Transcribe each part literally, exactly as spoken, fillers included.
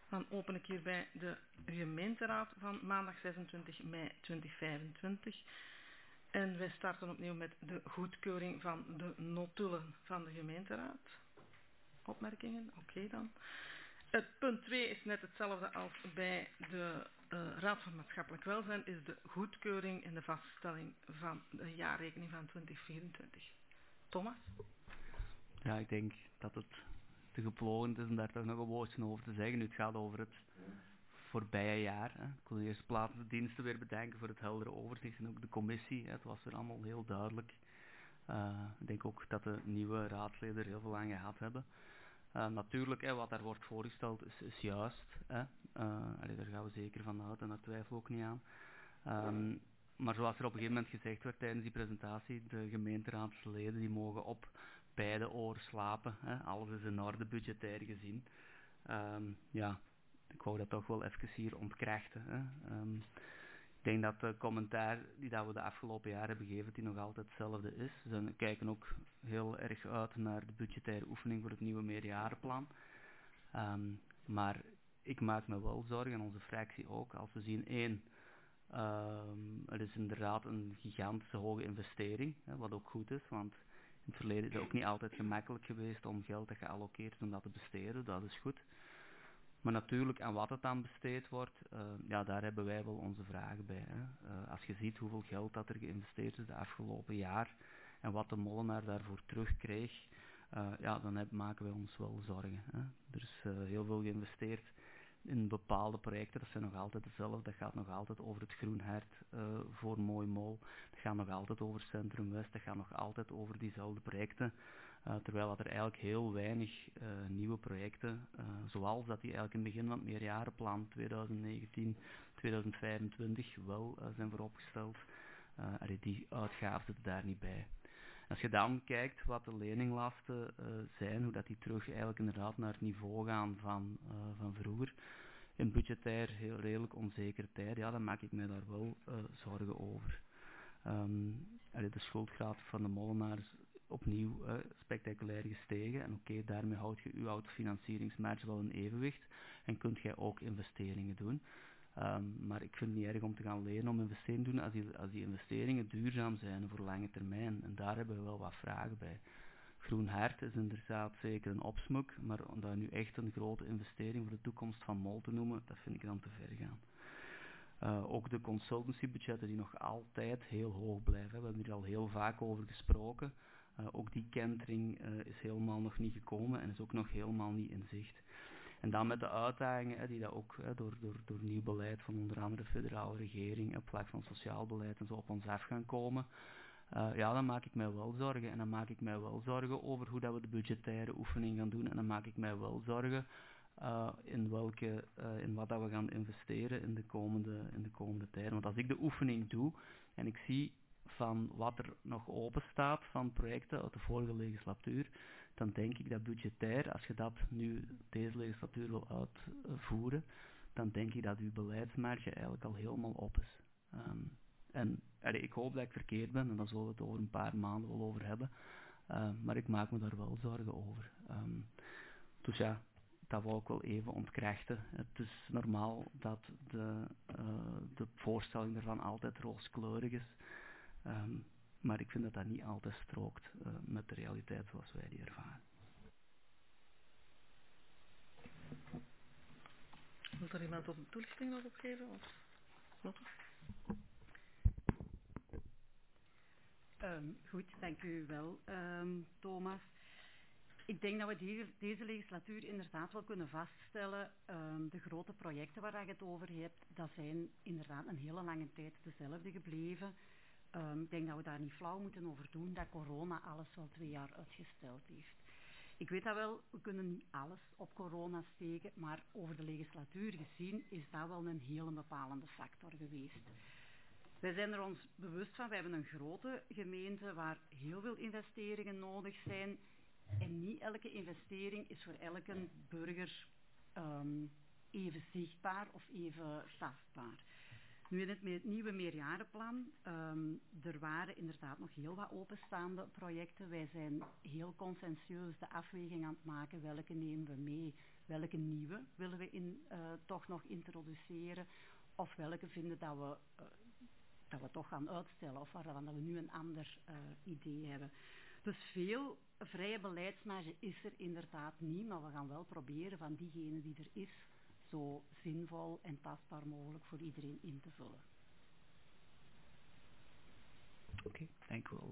Dan open ik hierbij de gemeenteraad van maandag zesentwintig mei tweeduizend vijfentwintig. En wij starten opnieuw met de goedkeuring van de notulen van de gemeenteraad. Opmerkingen? Oké okay dan. Het punt twee is net hetzelfde als bij de uh, Raad van Maatschappelijk Welzijn, is de goedkeuring en de vaststelling van de jaarrekening van tweeduizend vierentwintig. Thomas? Ja, ik denk dat het te geploegend is om daar toch nog een woordje over te zeggen. Nu, het gaat over het voorbije jaar. Hè. Ik wil eerst plaats de diensten weer bedanken voor het heldere overzicht en ook de commissie. Hè. Het was er allemaal heel duidelijk. Uh, ik denk ook dat de nieuwe raadsleden er heel veel aan gehad hebben. Uh, natuurlijk, hè, wat daar wordt voorgesteld is, is juist. Hè. Uh, allee, daar gaan we zeker van uit en daar twijfel ook niet aan. Um, maar zoals er op een gegeven moment gezegd werd tijdens die presentatie, de gemeenteraadsleden die mogen op beide oren slapen. Hè. Alles is in orde budgetair gezien. Um, ja, ik wou dat toch wel even hier ontkrachten. Hè. Um, ik denk dat de commentaar die dat we de afgelopen jaren hebben gegeven, die nog altijd hetzelfde is. We kijken ook heel erg uit naar de budgettaire oefening voor het nieuwe meerjarenplan. Um, maar ik maak me wel zorgen, en onze fractie ook, als we zien één, um, er is inderdaad een gigantische hoge investering, hè, wat ook goed is, want in het verleden is het ook niet altijd gemakkelijk geweest om geld dat geallockeerd is om dat te besteden, dat is goed. Maar natuurlijk, aan wat het dan besteed wordt, uh, ja, daar hebben wij wel onze vragen bij. Hè. Uh, als je ziet hoeveel geld dat er geïnvesteerd is de afgelopen jaar en wat de molenaar daarvoor terugkreeg, uh, ja, dan heb, maken wij ons wel zorgen. Hè. Er is uh, heel veel geïnvesteerd in bepaalde projecten, dat zijn nog altijd dezelfde. Dat gaat nog altijd over het Groenhert uh, voor Mooi Mol, dat gaat nog altijd over Centrum West, dat gaat nog altijd over diezelfde projecten. Uh, terwijl dat er eigenlijk heel weinig uh, nieuwe projecten, uh, zoals dat die eigenlijk in het begin van het meerjarenplan twintig negentien tot twintig vijfentwintig wel uh, zijn vooropgesteld. Uh, allee, die uitgaven zitten daar niet bij. Als je dan kijkt wat de leninglasten uh, zijn, hoe dat die terug eigenlijk inderdaad naar het niveau gaan van, uh, van vroeger, in budgetair heel redelijk onzekere tijd, ja, dan maak ik mij daar wel uh, zorgen over. Um, allee, de schuldgraad van de molenaars opnieuw uh, spectaculair gestegen en oké, okay, daarmee houd je uw autofinancieringsmarge wel in evenwicht en kunt jij ook investeringen doen. Um, maar ik vind het niet erg om te gaan leren om investeringen te doen als die, als die investeringen duurzaam zijn voor lange termijn. En daar hebben we wel wat vragen bij. Groenhert is inderdaad zeker een opsmuk, maar om dat nu echt een grote investering voor de toekomst van Mol te noemen, dat vind ik dan te ver gaan. Uh, ook de consultancybudgetten die nog altijd heel hoog blijven. We hebben hier al heel vaak over gesproken. Uh, ook die kentering uh, is helemaal nog niet gekomen en is ook nog helemaal niet in zicht. En dan met de uitdagingen hè, die dat ook hè, door, door, door nieuw beleid van onder andere de federale regering op vlak van sociaal beleid en zo op ons af gaan komen. Uh, ja, dan maak ik mij wel zorgen. En dan maak ik mij wel zorgen over hoe dat we de budgettaire oefening gaan doen. En dan maak ik mij wel zorgen uh, in, welke, uh, in wat dat we gaan investeren in de, komende, in de komende tijd. Want als ik de oefening doe en ik zie van wat er nog open staat van projecten uit de vorige legislatuur, dan denk ik dat budgetair, als je dat nu deze legislatuur wil uitvoeren, dan denk ik dat uw beleidsmarge eigenlijk al helemaal op is. Um, en allee, ik hoop dat ik verkeerd ben en daar zullen we het over een paar maanden wel over hebben, uh, maar ik maak me daar wel zorgen over. Um, dus ja, dat wil ik wel even ontkrachten. Het is normaal dat de, uh, de voorstelling ervan altijd rooskleurig is. Um, maar ik vind dat dat niet altijd strookt uh, met de realiteit zoals wij die ervaren. Wil er iemand op een toelichting nog op geven? Of? Lotte? Um, goed, dank u wel, um, Thomas. Ik denk dat we deze, deze legislatuur inderdaad wel kunnen vaststellen. Um, de grote projecten waar je het over hebt, dat zijn inderdaad een hele lange tijd dezelfde gebleven. Um, ik denk dat we daar niet flauw moeten over doen dat corona alles wel twee jaar uitgesteld heeft. Ik weet dat wel, we kunnen niet alles op corona steken, maar over de legislatuur gezien is dat wel een hele bepalende factor geweest. Wij zijn er ons bewust van, wij hebben een grote gemeente waar heel veel investeringen nodig zijn en niet elke investering is voor elke burger um, even zichtbaar of even tastbaar. Nu in het me- nieuwe meerjarenplan, um, er waren inderdaad nog heel wat openstaande projecten. Wij zijn heel conscientieus de afweging aan het maken, welke nemen we mee welke nieuwe willen we in, uh, toch nog introduceren, of welke vinden dat we, uh, dat we toch gaan uitstellen, of waarvan dat we nu een ander uh, idee hebben. Dus veel vrije beleidsmarge is er inderdaad niet, maar we gaan wel proberen van diegene die er is, zo zinvol en tastbaar mogelijk voor iedereen in te vullen. Oké, okay, dank u wel.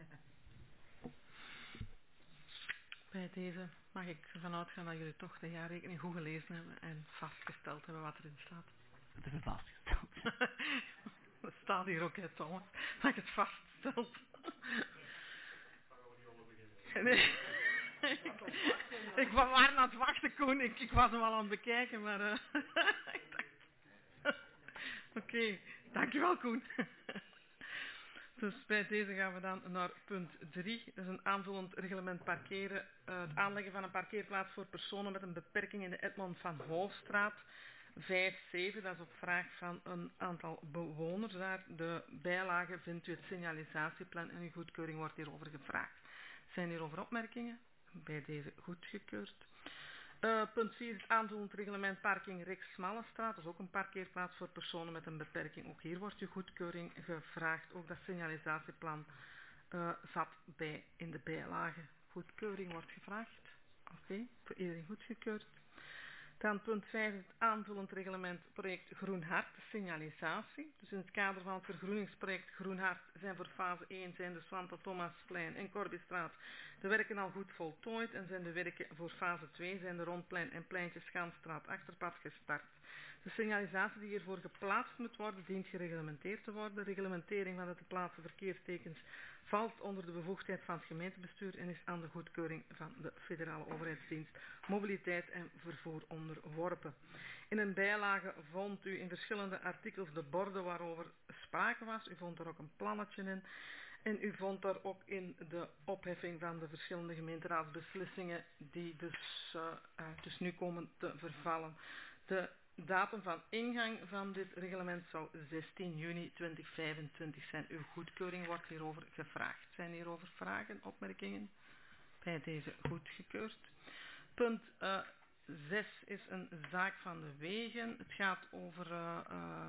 Bij deze mag ik ervan uitgaan dat jullie toch de jaarrekening goed gelezen hebben en vastgesteld hebben wat erin staat. Dat hebben we vastgesteld. Dat staat hier ook uit, Thomas, dat ik het vaststelt. Nee. ik, ik was maar aan het wachten, Koen. Ik, ik was hem al aan het bekijken, maar... Uh, Oké, okay. Dankjewel, Koen. Dus bij deze gaan we dan naar punt drie. Dat is een aanvullend reglement parkeren. Uh, het aanleggen van een parkeerplaats voor personen met een beperking in de Edmond van Hoofdstraat. vijf zeven, dat is op vraag van een aantal bewoners daar. De bijlage vindt u het signalisatieplan en uw goedkeuring wordt hierover gevraagd. Zijn hierover opmerkingen? Bij deze goedgekeurd. Uh, punt vier, het aanvullend reglement parking Rijksmallestraat. Dat is ook een parkeerplaats voor personen met een beperking. Ook hier wordt uw goedkeuring gevraagd. Ook dat signalisatieplan uh, zat bij in de bijlage. Goedkeuring wordt gevraagd. Oké, okay, voor iedereen goedgekeurd. Dan punt vijf, het aanvullend reglement project Groen Hart, signalisatie. Dus in het kader van het vergroeningsproject Groen Hart zijn voor fase één zijn de Swante Thomasplein en Corbystraat de werken al goed voltooid en zijn de werken voor fase twee zijn de Rondplein en Pleintje Schaanstraat Achterpad gestart. De signalisatie die hiervoor geplaatst moet worden, dient gereglementeerd te worden. De reglementering van de te plaatsen verkeerstekens valt onder de bevoegdheid van het gemeentebestuur en is aan de goedkeuring van de federale overheidsdienst Mobiliteit en Vervoer onderworpen. In een bijlage vond u in verschillende artikels de borden waarover sprake was. U vond er ook een plannetje in. En u vond daar ook in de opheffing van de verschillende gemeenteraadsbeslissingen die dus, uh, uh, dus nu komen te vervallen. De datum van ingang van dit reglement zou zestien juni tweeduizend vijfentwintig zijn. Uw goedkeuring wordt hierover gevraagd. Zijn hierover vragen, opmerkingen? Bij deze goedgekeurd. Punt uh, zes is een zaak van de wegen. Het gaat over... Uh, uh,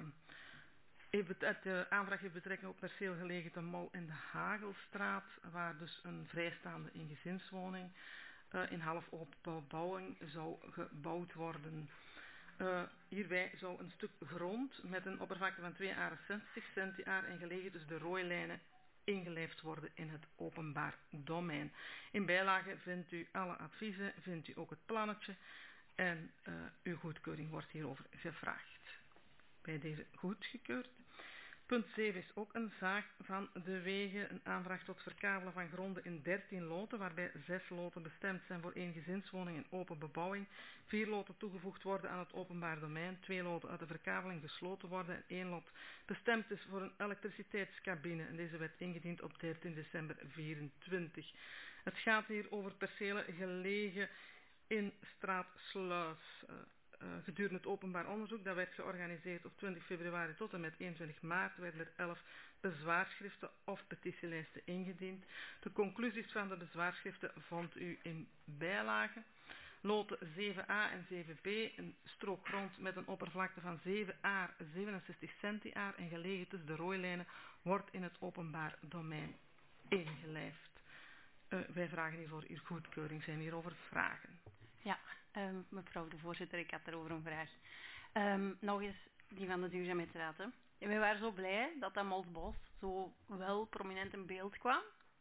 de aanvraag heeft betrekking op perceel gelegen te Mol in de Hagelstraat, waar dus een vrijstaande ingezinswoning uh, in half open bebouwing zou gebouwd worden. Uh, hierbij zou een stuk grond met een oppervlakte van twee komma zestig centiaar en gelegen tussen de rooilijnen ingelijfd worden in het openbaar domein. In bijlage vindt u alle adviezen, vindt u ook het plannetje en uh, uw goedkeuring wordt hierover gevraagd. Bij deze goedgekeurd. Punt zeven is ook een zaak van de wegen, een aanvraag tot verkavelen van gronden in dertien loten, waarbij zes loten bestemd zijn voor één gezinswoning en open bebouwing, vier loten toegevoegd worden aan het openbaar domein, twee loten uit de verkaveling gesloten worden en één lot bestemd is voor een elektriciteitscabine. En deze werd ingediend op dertien december vierentwintig. Het gaat hier over percelen gelegen in straat Sluis. Uh, Uh, gedurende het openbaar onderzoek, dat werd georganiseerd op twintig februari tot en met eenentwintig maart, werden er elf bezwaarschriften of petitielijsten ingediend. De conclusies van de bezwaarschriften vond u in bijlage. Loten zeven a en zeven b, een strook grond met een oppervlakte van zeven a zevenenzestig centiaar en gelegen tussen de rooilijnen, wordt in het openbaar domein ingelijfd. Uh, wij vragen hiervoor uw goedkeuring. Zijn hierover vragen? Ja, um, mevrouw de voorzitter, ik had erover een vraag. Um, nog eens die van de duurzaamheidsraad. Hè. En wij waren zo blij dat dat Molsbos zo wel prominent in beeld kwam.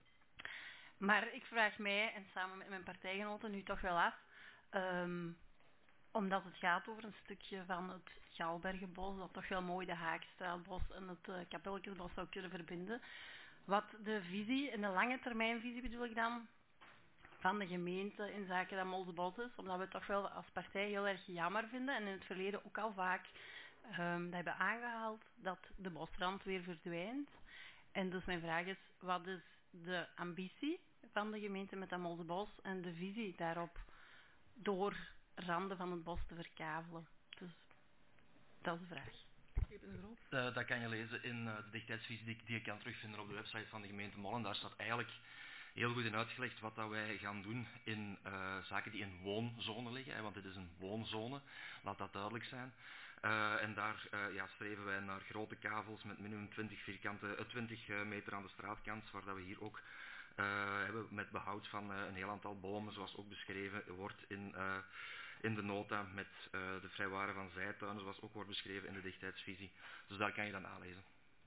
Maar ik vraag mij, en samen met mijn partijgenoten, nu toch wel af, um, omdat het gaat over een stukje van het Galbergenbos, dat toch wel mooi de Haakstraatbos en het uh, Kapelkensbos zou kunnen verbinden. Wat de visie, en de lange termijn visie bedoel ik dan, van de gemeente in zaken dat Molsbos is, omdat we het toch wel als partij heel erg jammer vinden en in het verleden ook al vaak um, dat hebben aangehaald dat de bosrand weer verdwijnt. En dus mijn vraag is, wat is de ambitie van de gemeente met dat Molsbos en de visie daarop door randen van het bos te verkavelen? Dus dat is de vraag. Uh, dat kan je lezen in uh, de dichtheidsvisie die, die je kan terugvinden op de website van de gemeente Mol. En daar staat eigenlijk heel goed in uitgelegd wat dat wij gaan doen in uh, zaken die in woonzone liggen, hè, want dit is een woonzone, laat dat duidelijk zijn. Uh, en daar uh, ja, streven wij naar grote kavels met minimum twintig, vierkante, uh, twintig uh, meter aan de straatkant, waar dat we hier ook uh, hebben met behoud van uh, een heel aantal bomen, zoals ook beschreven wordt in, uh, in de nota met uh, de vrijwaren van zijtuinen, zoals ook wordt beschreven in de dichtheidsvisie. Dus daar kan je dan aanlezen.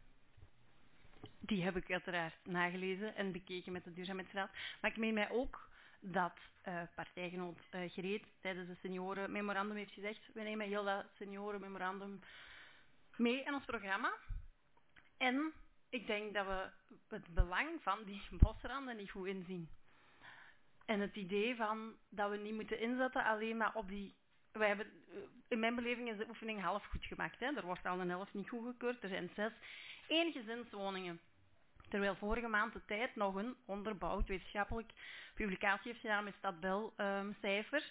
Die heb ik uiteraard nagelezen en bekeken met de Duurzaamheidsraad. Maar ik meen mij ook dat uh, partijgenoot uh, Greet tijdens het seniorenmemorandum heeft gezegd, we nemen heel dat seniorenmemorandum mee in ons programma. En ik denk dat we het belang van die bosranden niet goed inzien. En het idee van dat we niet moeten inzetten alleen maar op die... Wij hebben, in mijn beleving is de oefening half goed gemaakt. Hè. Er wordt al een helft niet goedgekeurd. Er zijn zes eengezinswoningen. Terwijl vorige maand de tijd nog een onderbouwd wetenschappelijk publicatie heeft gedaan met Stadbel um, cijfers.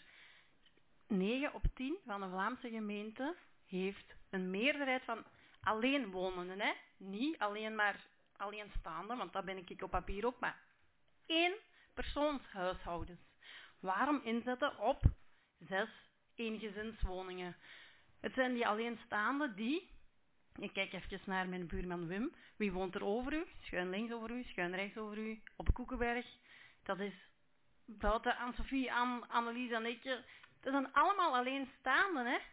negen op tien van de Vlaamse gemeenten heeft een meerderheid van alleenwonenden. Hè. Niet alleen maar alleenstaande, want dat ben ik op papier ook, maar één persoonshuishoudens. Waarom inzetten op zes eengezinswoningen? Het zijn die alleenstaande die... Ik kijk even naar mijn buurman Wim. Wie woont er over u? Schuin links over u, schuin rechts over u, op de Koekenberg. Dat is buiten Anne-Sophie, Anne, Annelies en ik. Dat zijn allemaal alleenstaanden, hè?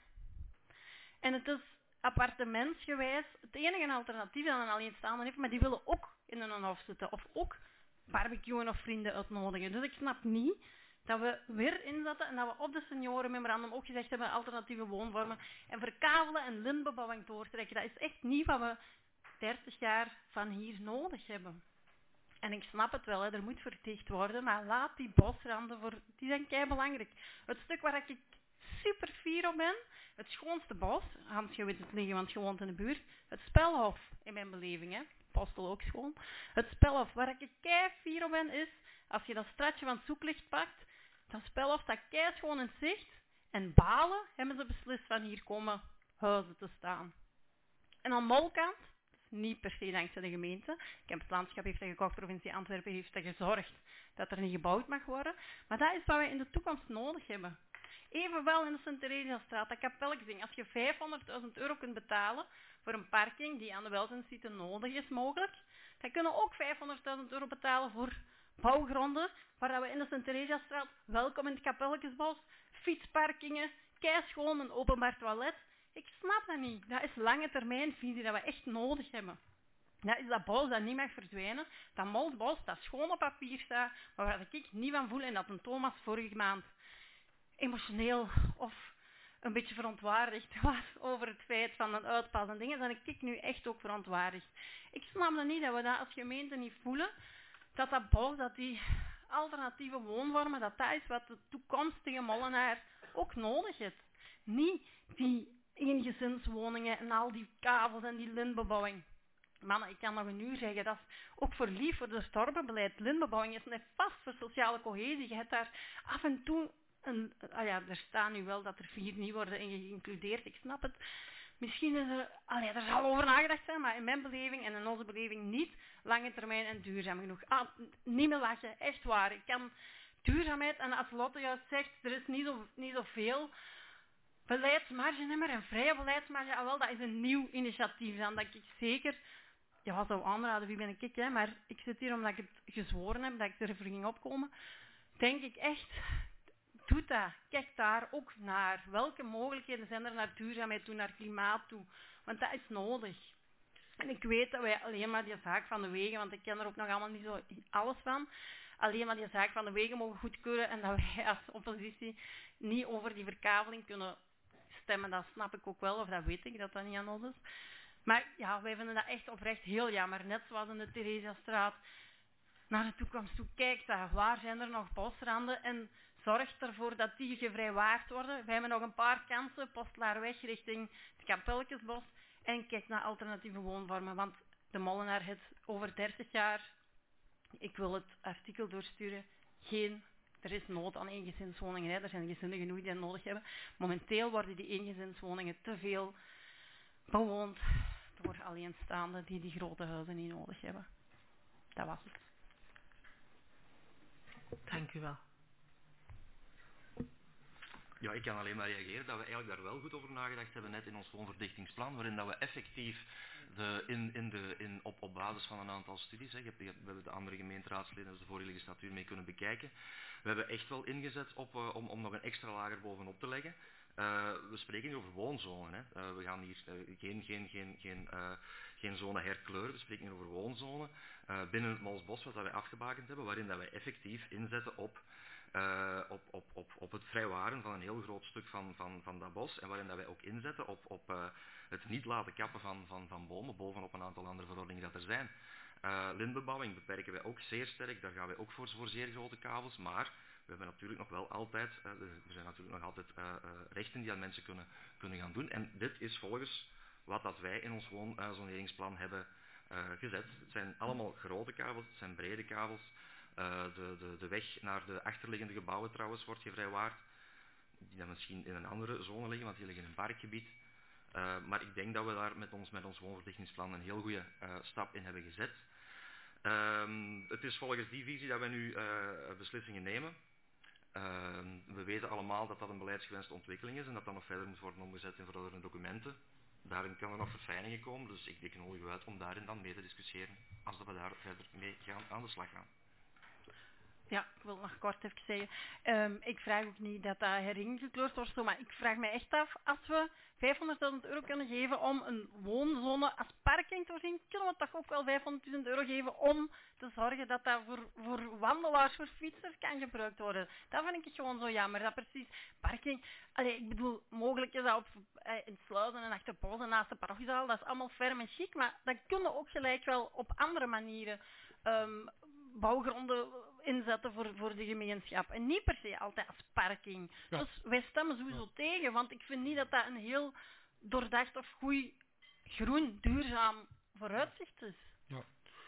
En het is appartementsgewijs het enige alternatief dat een alleenstaande heeft, maar die willen ook in een hof zitten of ook barbecuen of vrienden uitnodigen. Dus ik snap niet dat we weer inzetten en dat we op de seniorenmemorandum ook gezegd hebben alternatieve woonvormen en verkavelen en lintbebouwing doortrekken. Dat is echt niet wat we dertig jaar van hier nodig hebben. En ik snap het wel, hè, er moet verdicht worden, maar laat die bosranden voor, die zijn keibelangrijk. Het stuk waar ik super fier op ben, het schoonste bos, Hans, je weet het liggen, want je woont in de buurt, het Spelhof in mijn beleving, hè. Postel ook schoon. Het Spelhof, waar ik kei fier op ben, is als je dat stratje van het zoeklicht pakt, dat Spelhof staat kei schoon in zicht en Balen hebben ze beslist van hier komen huizen te staan. En aan Molkant, niet per se dankzij de gemeente, Campus Landschap heeft dat gekocht, provincie Antwerpen heeft dat gezorgd dat er niet gebouwd mag worden, maar dat is wat we in de toekomst nodig hebben. Evenwel in de Sint-Theresiastraat, dat kapelkezing, als je vijfhonderdduizend euro kunt betalen voor een parking die aan de welzijnsziekte nodig is mogelijk, dan kunnen we ook vijfhonderdduizend euro betalen voor bouwgronden, waar we in de Sint-Theresiastraat, welkom in het kapelkezbos, fietsparkingen, keischoon een openbaar toilet. Ik snap dat niet. Dat is lange termijn visie dat we echt nodig hebben. Dat is dat bos dat niet mag verdwijnen. Dat molsbos dat schoon op papier staat, maar waar ik niet van voel en dat een Thomas vorige maand emotioneel of een beetje verontwaardigd was over het feit van een uitpas en dingen, dan ik nu echt ook verontwaardigd. Ik snap dat niet dat we dat als gemeente niet voelen, dat dat bos, dat die alternatieve woonvormen, dat dat is wat de toekomstige molenaar ook nodig heeft. Niet die eengezinswoningen en al die kavels en die lintbebouwing. Mannen, ik kan nog een uur zeggen, dat is ook voor lief voor het storpenbeleid. Lintbebouwing is net vast voor sociale cohesie. Je hebt daar af en toe, een, ah ja, er staat nu wel dat er vier niet worden geïncludeerd, ik snap het. Misschien is er, allee, er zal over nagedacht zijn, maar in mijn beleving en in onze beleving niet lange termijn en duurzaam genoeg. Ah, niet meer lachen, echt waar. Ik kan duurzaamheid, en als Lotte juist zegt, er is niet, zo, niet zoveel beleidsmarge meer en vrije beleidsmarge, ah, wel, dat is een nieuw initiatief dan dat ik zeker, ja, zou aanraden, wie ben ik, hè, maar ik zit hier omdat ik het gezworen heb, dat ik ervoor ging opkomen, denk ik echt, doe dat, kijk daar ook naar. Welke mogelijkheden zijn er naar duurzaamheid toe, naar klimaat toe, want dat is nodig. En ik weet dat wij alleen maar die zaak van de wegen, want ik ken er ook nog allemaal niet zo alles van, alleen maar die zaak van de wegen mogen goedkeuren en dat wij als oppositie niet over die verkaveling kunnen stemmen, dat snap ik ook wel, of dat weet ik, dat dat niet aan ons is. Maar ja, wij vinden dat echt oprecht heel jammer. Net zoals in de Theresiastraat naar de toekomst toe. Kijk daar, waar zijn er nog bosranden en zorg ervoor dat die gevrijwaard worden. We hebben nog een paar kansen, Postelaarweg richting het Kapelkesbos en kijk naar alternatieve woonvormen, want de molenaar heeft over dertig jaar, ik wil het artikel doorsturen, geen... Er is nood aan eengezinswoningen. Hè. Er zijn gezinnen genoeg die dat nodig hebben. Momenteel worden die eengezinswoningen te veel bewoond door alleenstaanden die die grote huizen niet nodig hebben. Dat was het. Dank u wel. Ja, ik kan alleen maar reageren dat we eigenlijk daar wel goed over nagedacht hebben, net in ons woonverdichtingsplan, waarin dat we effectief de, in, in de, in, op, op basis van een aantal studies, hè, je hebt, je hebt, we hebben de andere gemeenteraadsleden, dus de vorige legislatuur, mee kunnen bekijken. We hebben echt wel ingezet op, uh, om, om nog een extra lager bovenop te leggen. Uh, we spreken hier over woonzonen. Hè. Uh, we gaan hier uh, geen, geen, geen, geen, uh, geen zone herkleuren, we spreken hier over woonzonen uh, binnen het Molsbos, wat dat wij afgebakend hebben, waarin dat wij effectief inzetten op Uh, op, op, op, op het vrijwaren van een heel groot stuk van, van, van dat bos en waarin dat wij ook inzetten op, op uh, het niet laten kappen van, van, van bomen bovenop een aantal andere verordeningen dat er zijn. Uh, lintbebouwing beperken wij ook zeer sterk, daar gaan wij ook voor, voor zeer grote kavels, maar we hebben natuurlijk nog wel altijd, uh, er zijn natuurlijk nog altijd uh, uh, rechten die aan mensen kunnen, kunnen gaan doen en dit is volgens wat dat wij in ons woonzoneringsplan hebben uh, gezet. Het zijn allemaal grote kavels, het zijn brede kavels. Uh, de, de, de weg naar de achterliggende gebouwen trouwens wordt gevrijwaard, die dan misschien in een andere zone liggen, want die liggen in een parkgebied. Uh, maar ik denk dat we daar met ons, met ons woonverdichtingsplan een heel goede uh, stap in hebben gezet. Uh, het is volgens die visie dat wij nu uh, beslissingen nemen. Uh, we weten allemaal dat dat een beleidsgewenste ontwikkeling is en dat dat nog verder moet worden omgezet in verordening documenten. Daarin kan er nog verfijningen komen, dus ik, ik nodig u uit om daarin dan mee te discussiëren als dat we daar verder mee gaan aan de slag gaan. Ja, ik wil nog kort even zeggen. Um, ik vraag ook niet dat dat heringekleurd wordt, maar ik vraag me echt af, als we vijfhonderdduizend euro kunnen geven om een woonzone als parking te voorzien, kunnen we toch ook wel vijfhonderdduizend euro geven om te zorgen dat dat voor, voor wandelaars, voor fietsers kan gebruikt worden. Dat vind ik gewoon zo jammer, dat precies parking... Allee, ik bedoel, mogelijk is dat op, eh, in Sluizen en Achterpoort naast de parochiezaal, dat is allemaal ferm en chic, maar dat kunnen ook gelijk wel op andere manieren um, bouwgronden inzetten voor, voor de gemeenschap. En niet per se altijd als parking. Ja. Dus wij stemmen sowieso ja. tegen, want ik vind niet dat dat een heel doordacht of goed groen, duurzaam vooruitzicht is. Ja.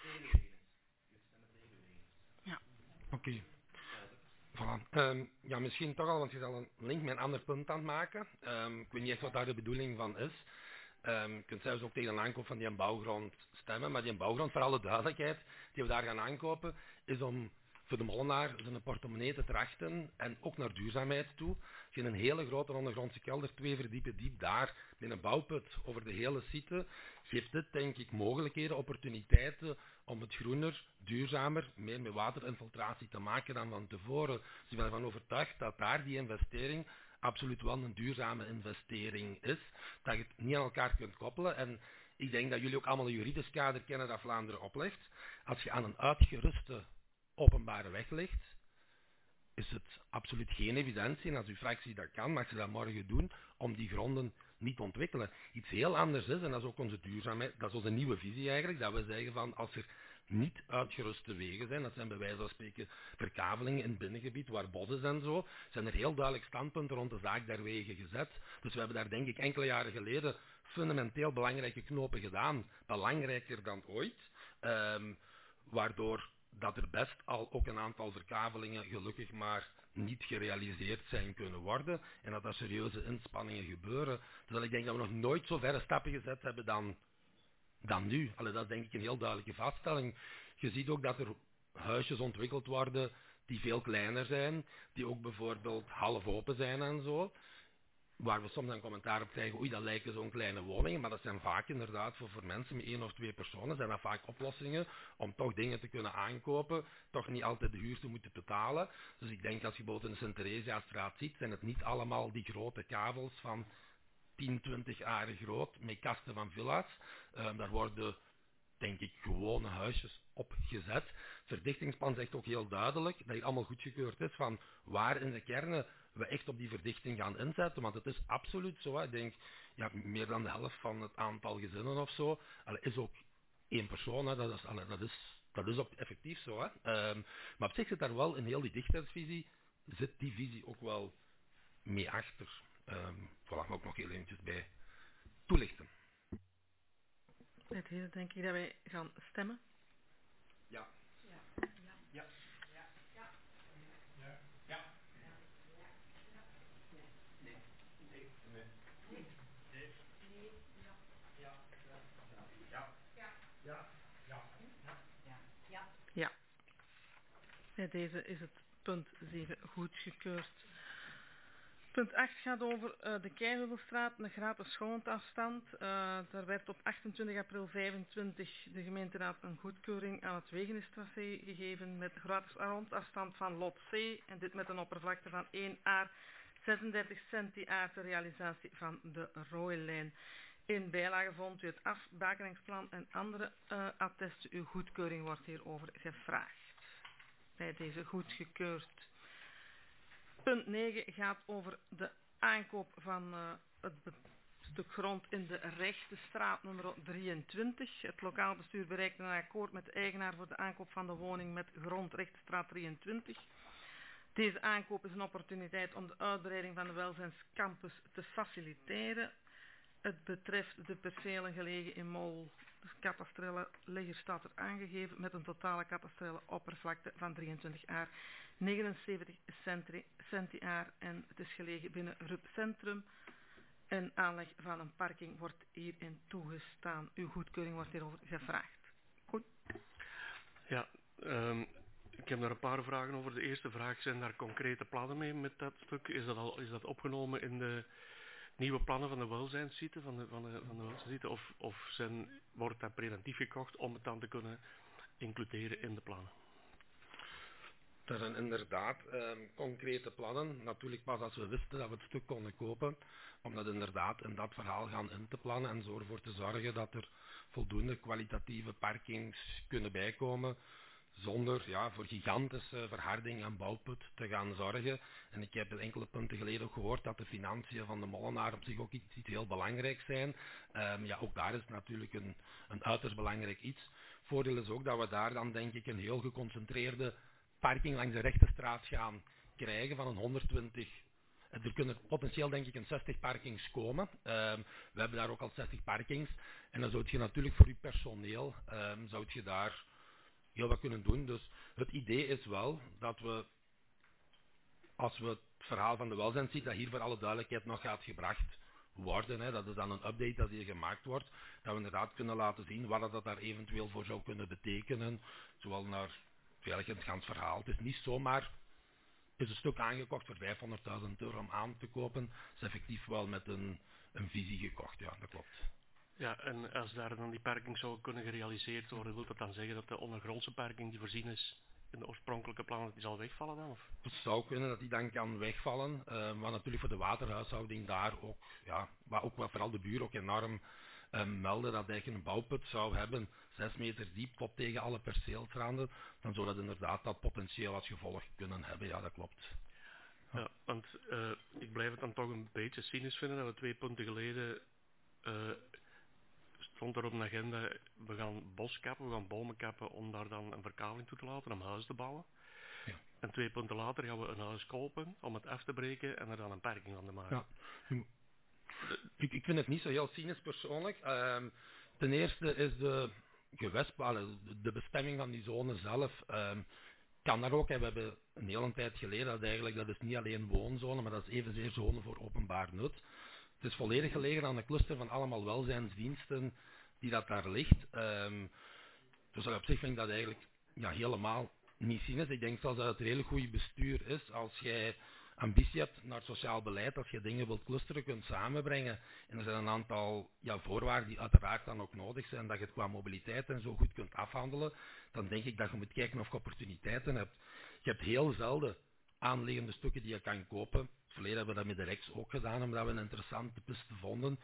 Ja. Oké. Okay. Voilà. Um, ja, misschien toch al, want je zal een link met een ander punt aan het maken. Um, ik weet niet echt wat daar de bedoeling van is. Um, je kunt zelfs ook tegen een aankoop van die bouwgrond stemmen, maar die bouwgrond, voor alle duidelijkheid, die we daar gaan aankopen, is om voor de molenaar zijn portemonnee te trachten en ook naar duurzaamheid toe. Als je een hele grote ondergrondse kelder, twee verdiepen diep daar, met een bouwput over de hele site, geeft dit denk ik mogelijkheden, opportuniteiten om het groener, duurzamer, meer met waterinfiltratie te maken dan van tevoren. Dus ik ben ervan overtuigd dat daar die investering absoluut wel een duurzame investering is, dat je het niet aan elkaar kunt koppelen. En ik denk dat jullie ook allemaal een juridisch kader kennen dat Vlaanderen oplegt. Als je aan een uitgeruste openbare weg ligt, is het absoluut geen evidentie, en als uw fractie dat kan, mag ze dat morgen doen, om die gronden niet te ontwikkelen. Iets heel anders is, en dat is ook onze duurzaamheid, dat is onze nieuwe visie eigenlijk, dat we zeggen van, als er niet uitgeruste wegen zijn, dat zijn bij wijze van spreken verkavelingen in het binnengebied, waar bos is en zo, zijn er heel duidelijk standpunten rond de zaak der wegen gezet. Dus we hebben daar denk ik enkele jaren geleden fundamenteel belangrijke knopen gedaan, belangrijker dan ooit, um, waardoor dat er best al ook een aantal verkavelingen gelukkig maar niet gerealiseerd zijn kunnen worden en dat er serieuze inspanningen gebeuren. Terwijl ik denk dat we nog nooit zo verre stappen gezet hebben dan, dan nu. Allee, dat is denk ik een heel duidelijke vaststelling. Je ziet ook dat er huisjes ontwikkeld worden die veel kleiner zijn, die ook bijvoorbeeld half open zijn en zo. Waar we soms een commentaar op krijgen, oei, dat lijken zo'n kleine woningen, maar dat zijn vaak inderdaad voor, voor mensen met één of twee personen, zijn dat vaak oplossingen om toch dingen te kunnen aankopen, toch niet altijd de huur te moeten betalen. Dus ik denk als je bijvoorbeeld in de Sint-Theresiastraat ziet, zijn het niet allemaal die grote kavels van tien, twintig aren groot, met kasten van villa's. Um, daar worden, denk ik, gewone huisjes opgezet. Het verdichtingsplan zegt ook heel duidelijk dat het allemaal goedgekeurd is van waar in de kernen we echt op die verdichting gaan inzetten, want het is absoluut zo. Hè. Ik denk, ja, meer dan de helft van het aantal gezinnen of zo, allee, is ook één persoon. Hè. Dat, is, allee, dat, is, dat is ook effectief zo. Hè. Um, maar op zich zit daar wel in heel die dichtheidsvisie, zit die visie ook wel mee achter. Um, voilà, maar ook nog heel eventjes bij toelichten. Met deze denk ik dat wij gaan stemmen. Ja. Ja. Ja. Ja. Ja. Bij deze is het punt zeven goedgekeurd. Punt acht gaat over uh, de Keiheuvelstraat, een gratis schoonafstand. Uh, daar werd op achtentwintig april vijfentwintig de gemeenteraad een goedkeuring aan het Wegenestracé gegeven met gratis rondafstand van lot C en dit met een oppervlakte van één aar, zesendertig centiaar ter realisatie van de Rooilijn. In bijlage vond u het afbakeningsplan en andere uh, attesten. Uw goedkeuring wordt hierover gevraagd. Bij deze goedgekeurd. Punt negen gaat over de aankoop van uh, het stuk grond in de Rechtestraat nummer drieëntwintig. Het lokaal bestuur bereikte een akkoord met de eigenaar voor de aankoop van de woning met grond Rechtestraat drieëntwintig. Deze aankoop is een opportuniteit om de uitbreiding van de welzijnscampus te faciliteren. Het betreft de percelen gelegen in Mol. De kadastrale legger staat er aangegeven met een totale kadastrale oppervlakte van drieëntwintig aar, negenenzeventig centiaar en het is gelegen binnen Rup Centrum. Een aanleg van een parking wordt hierin toegestaan. Uw goedkeuring wordt hierover gevraagd. Goed. Ja, um, ik heb daar een paar vragen over. De eerste vraag, zijn daar concrete plannen mee met dat stuk? Is dat al is dat opgenomen in de nieuwe plannen van de welzijnssite, van de, van de, van de welzijnssite, of, of zijn, wordt dat preventief gekocht om het dan te kunnen includeren in de plannen? Er zijn inderdaad um, concrete plannen, natuurlijk pas als we wisten dat we het stuk konden kopen, om dat inderdaad in dat verhaal gaan in te plannen en zo ervoor te zorgen dat er voldoende kwalitatieve parkings kunnen bijkomen, zonder ja, voor gigantische verharding en bouwput te gaan zorgen. En ik heb enkele punten geleden ook gehoord dat de financiën van de molenaar op zich ook iets, iets heel belangrijks zijn. Um, ja, ook daar is natuurlijk een, een uiterst belangrijk iets. Voordeel is ook dat we daar dan denk ik een heel geconcentreerde parking langs de Rechtestraat gaan krijgen van een honderdtwintig. Er kunnen potentieel denk ik een zestig parkings komen. Um, we hebben daar ook al zestig parkings. En dan zou je natuurlijk voor je personeel um, zou je daar heel wat kunnen doen. Dus het idee is wel dat we, als we het verhaal van de welzijnssite, dat hier voor alle duidelijkheid nog gaat gebracht worden, hè, dat is dan een update dat hier gemaakt wordt, dat we inderdaad kunnen laten zien wat dat daar eventueel voor zou kunnen betekenen, zowel naar eigenlijk in het gans verhaal. Het is niet zomaar, is een stuk aangekocht voor vijfhonderdduizend euro om aan te kopen, het is effectief wel met een, een visie gekocht, ja, dat klopt. Ja, en als daar dan die parking zou kunnen gerealiseerd worden, wil dat dan zeggen dat de ondergrondse parking die voorzien is in de oorspronkelijke plannen, die zal wegvallen dan? Of? Het zou kunnen dat die dan kan wegvallen, uh, maar natuurlijk voor de waterhuishouding daar ook, ja, maar ook wat vooral de buren ook enorm uh, melden dat eigenlijk een bouwput zou hebben, zes meter diep tot tegen alle perceelranden, dan zou dat inderdaad dat potentieel als gevolg kunnen hebben, ja dat klopt. Ja, ja want uh, ik blijf het dan toch een beetje cynisch vinden dat we twee punten geleden uh, stond er op de agenda, we gaan bos kappen, we gaan bomen kappen om daar dan een verkaveling toe te laten, om huis te bouwen. Ja. En twee punten later gaan we een huis kopen om het af te breken en er dan een parking van te maken. Ja. Ik, ik vind het niet zo heel cynisch persoonlijk. Um, ten eerste is de gewestplan, de bestemming van die zone zelf, um, kan daar ook, hè, we hebben een hele tijd geleden dat eigenlijk, dat is niet alleen woonzone, maar dat is evenzeer zone voor openbaar nut. Het is volledig gelegen aan een cluster van allemaal welzijnsdiensten die dat daar ligt. Um, dus op zich vind ik dat eigenlijk ja, helemaal niet cynisch. Ik denk zelfs dat het een hele goede bestuur is als jij ambitie hebt naar sociaal beleid, als je dingen wilt clusteren, kunt samenbrengen. En er zijn een aantal ja, voorwaarden die uiteraard dan ook nodig zijn, dat je het qua mobiliteit en zo goed kunt afhandelen. Dan denk ik dat je moet kijken of je opportuniteiten hebt. Je hebt heel zelden aanliggende stukken die je kan kopen. In het verleden hebben we dat met de Rex ook gedaan, omdat we een interessante piste vonden.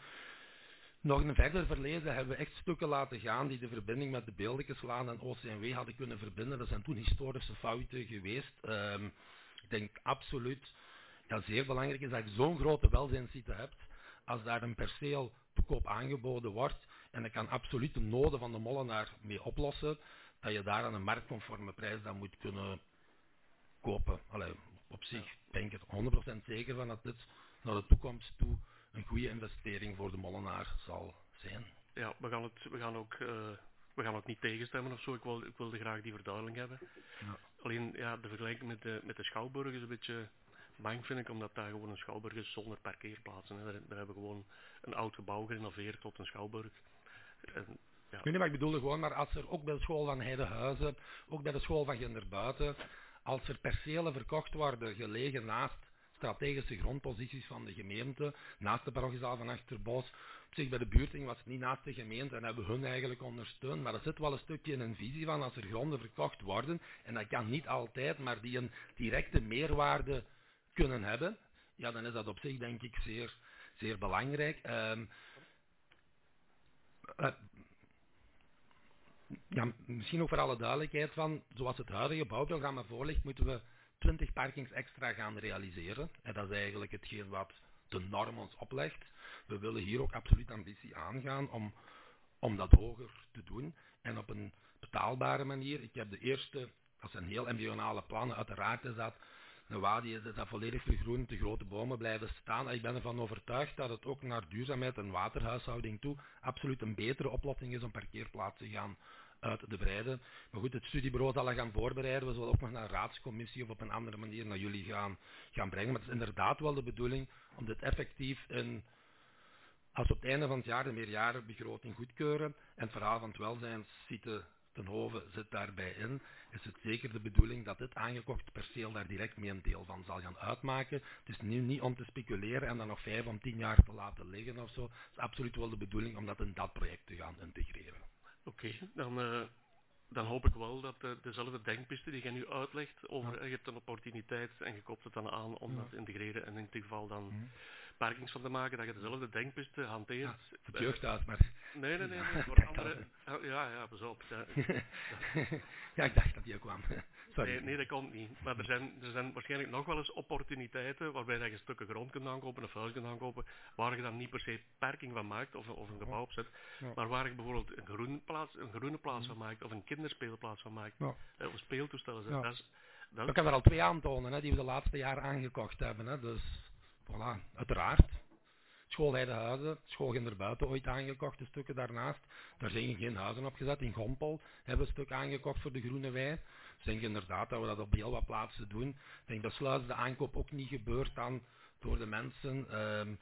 Nog in een verder verleden hebben we echt stukken laten gaan die de verbinding met de Beeldekeslaan en O C N W hadden kunnen verbinden. Dat zijn toen historische fouten geweest. Um, ik denk absoluut, ja, zeer belangrijk is dat je zo'n grote welzijnssite hebt, als daar een perceel te koop aangeboden wordt, en dat kan absoluut de noden van de molenaar mee oplossen, dat je daar aan een marktconforme prijs dan moet kunnen kopen. Allee, op zich ben ik er honderd procent zeker van dat dit naar de toekomst toe een goede investering voor de molenaar zal zijn. Ja, we gaan, het, we gaan, ook, uh, we gaan ook niet tegenstemmen of zo. Ik, wil, ik wilde graag die verduidelijking hebben. Ja. Alleen ja, de vergelijking met de, met de Schouwburg is een beetje bang, vind ik, omdat daar gewoon een Schouwburg is zonder parkeerplaatsen. Hè. Daar, daar hebben we gewoon een oud gebouw gerenoveerd tot een Schouwburg. En, ja. Nee, maar ik bedoelde gewoon, maar als er ook bij de school van Heidehuizen, ook bij de school van Genderbuiten, als er percelen verkocht worden gelegen naast strategische grondposities van de gemeente, naast de parochiezaal van Achterbos, op zich bij de buurting was het niet naast de gemeente en hebben we hun eigenlijk ondersteund, maar er zit wel een stukje in een visie van als er gronden verkocht worden, en dat kan niet altijd, maar die een directe meerwaarde kunnen hebben, ja, dan is dat op zich denk ik zeer, zeer belangrijk. Um, uh, ja, misschien ook voor alle duidelijkheid van, zoals het huidige bouwprogramma voorligt, moeten we twintig parkings extra gaan realiseren. En dat is eigenlijk hetgeen wat de norm ons oplegt. We willen hier ook absoluut ambitie aangaan om, om dat hoger te doen. En op een betaalbare manier. Ik heb de eerste, dat zijn heel embryonale plannen, uiteraard is dat een wadi is dat volledig vergroend, de grote bomen blijven staan. En ik ben ervan overtuigd dat het ook naar duurzaamheid en waterhuishouding toe absoluut een betere oplossing is om parkeerplaatsen te gaan uit te breiden. Maar goed, het studiebureau zal dat gaan voorbereiden. We zullen ook nog naar een raadscommissie of op een andere manier naar jullie gaan, gaan brengen. Maar het is inderdaad wel de bedoeling om dit effectief in, als we op het einde van het jaar de meerjarenbegroting goedkeuren en het verhaal van het welzijnssite ten Hove zit daarbij in, is het zeker de bedoeling dat dit aangekochte perceel daar direct mee een deel van zal gaan uitmaken. Het is nu niet om te speculeren en dan nog vijf om tien jaar te laten liggen of zo. Het is absoluut wel de bedoeling om dat in dat project te gaan integreren. Oké, okay, dan, uh, dan hoop ik wel dat uh, dezelfde denkpiste die je nu uitlegt over ja. uh, je hebt een opportuniteit en je kopt het dan aan om ja. dat te integreren en in dit geval dan ja. parkings van te maken, dat je dezelfde denkpiste hanteert. Ja, het jeugdhuis, maar... Nee, nee, nee, nee voor andere... Ja, ja, pas op. Ja, ja, ik dacht dat die ook kwam. Sorry. Nee, nee, dat komt niet. Maar er zijn, er zijn waarschijnlijk nog wel eens opportuniteiten waarbij dat je stukken grond kunt aankopen, of huis kunt aankopen, waar je dan niet per se parking van maakt of, of een gebouw opzet, ja. maar waar je bijvoorbeeld een groene plaats, een groene plaats van maakt of een kinderspeelplaats van maakt, ja. of een speeltoestel. Ja. Dat is, dat ik kan er al twee aantonen hè, die we de laatste jaren aangekocht hebben. Hè, dus, voilà, uiteraard. Schoolheidenhuizen, Schoolginder buiten ooit aangekocht, de stukken daarnaast. Daar zijn geen huizen opgezet. In Gompel hebben we een stuk aangekocht voor de Groene Wei. Dus ik denk inderdaad dat we dat op heel wat plaatsen doen. Ik denk dat sluis de aankoop ook niet gebeurt dan door de mensen. Um,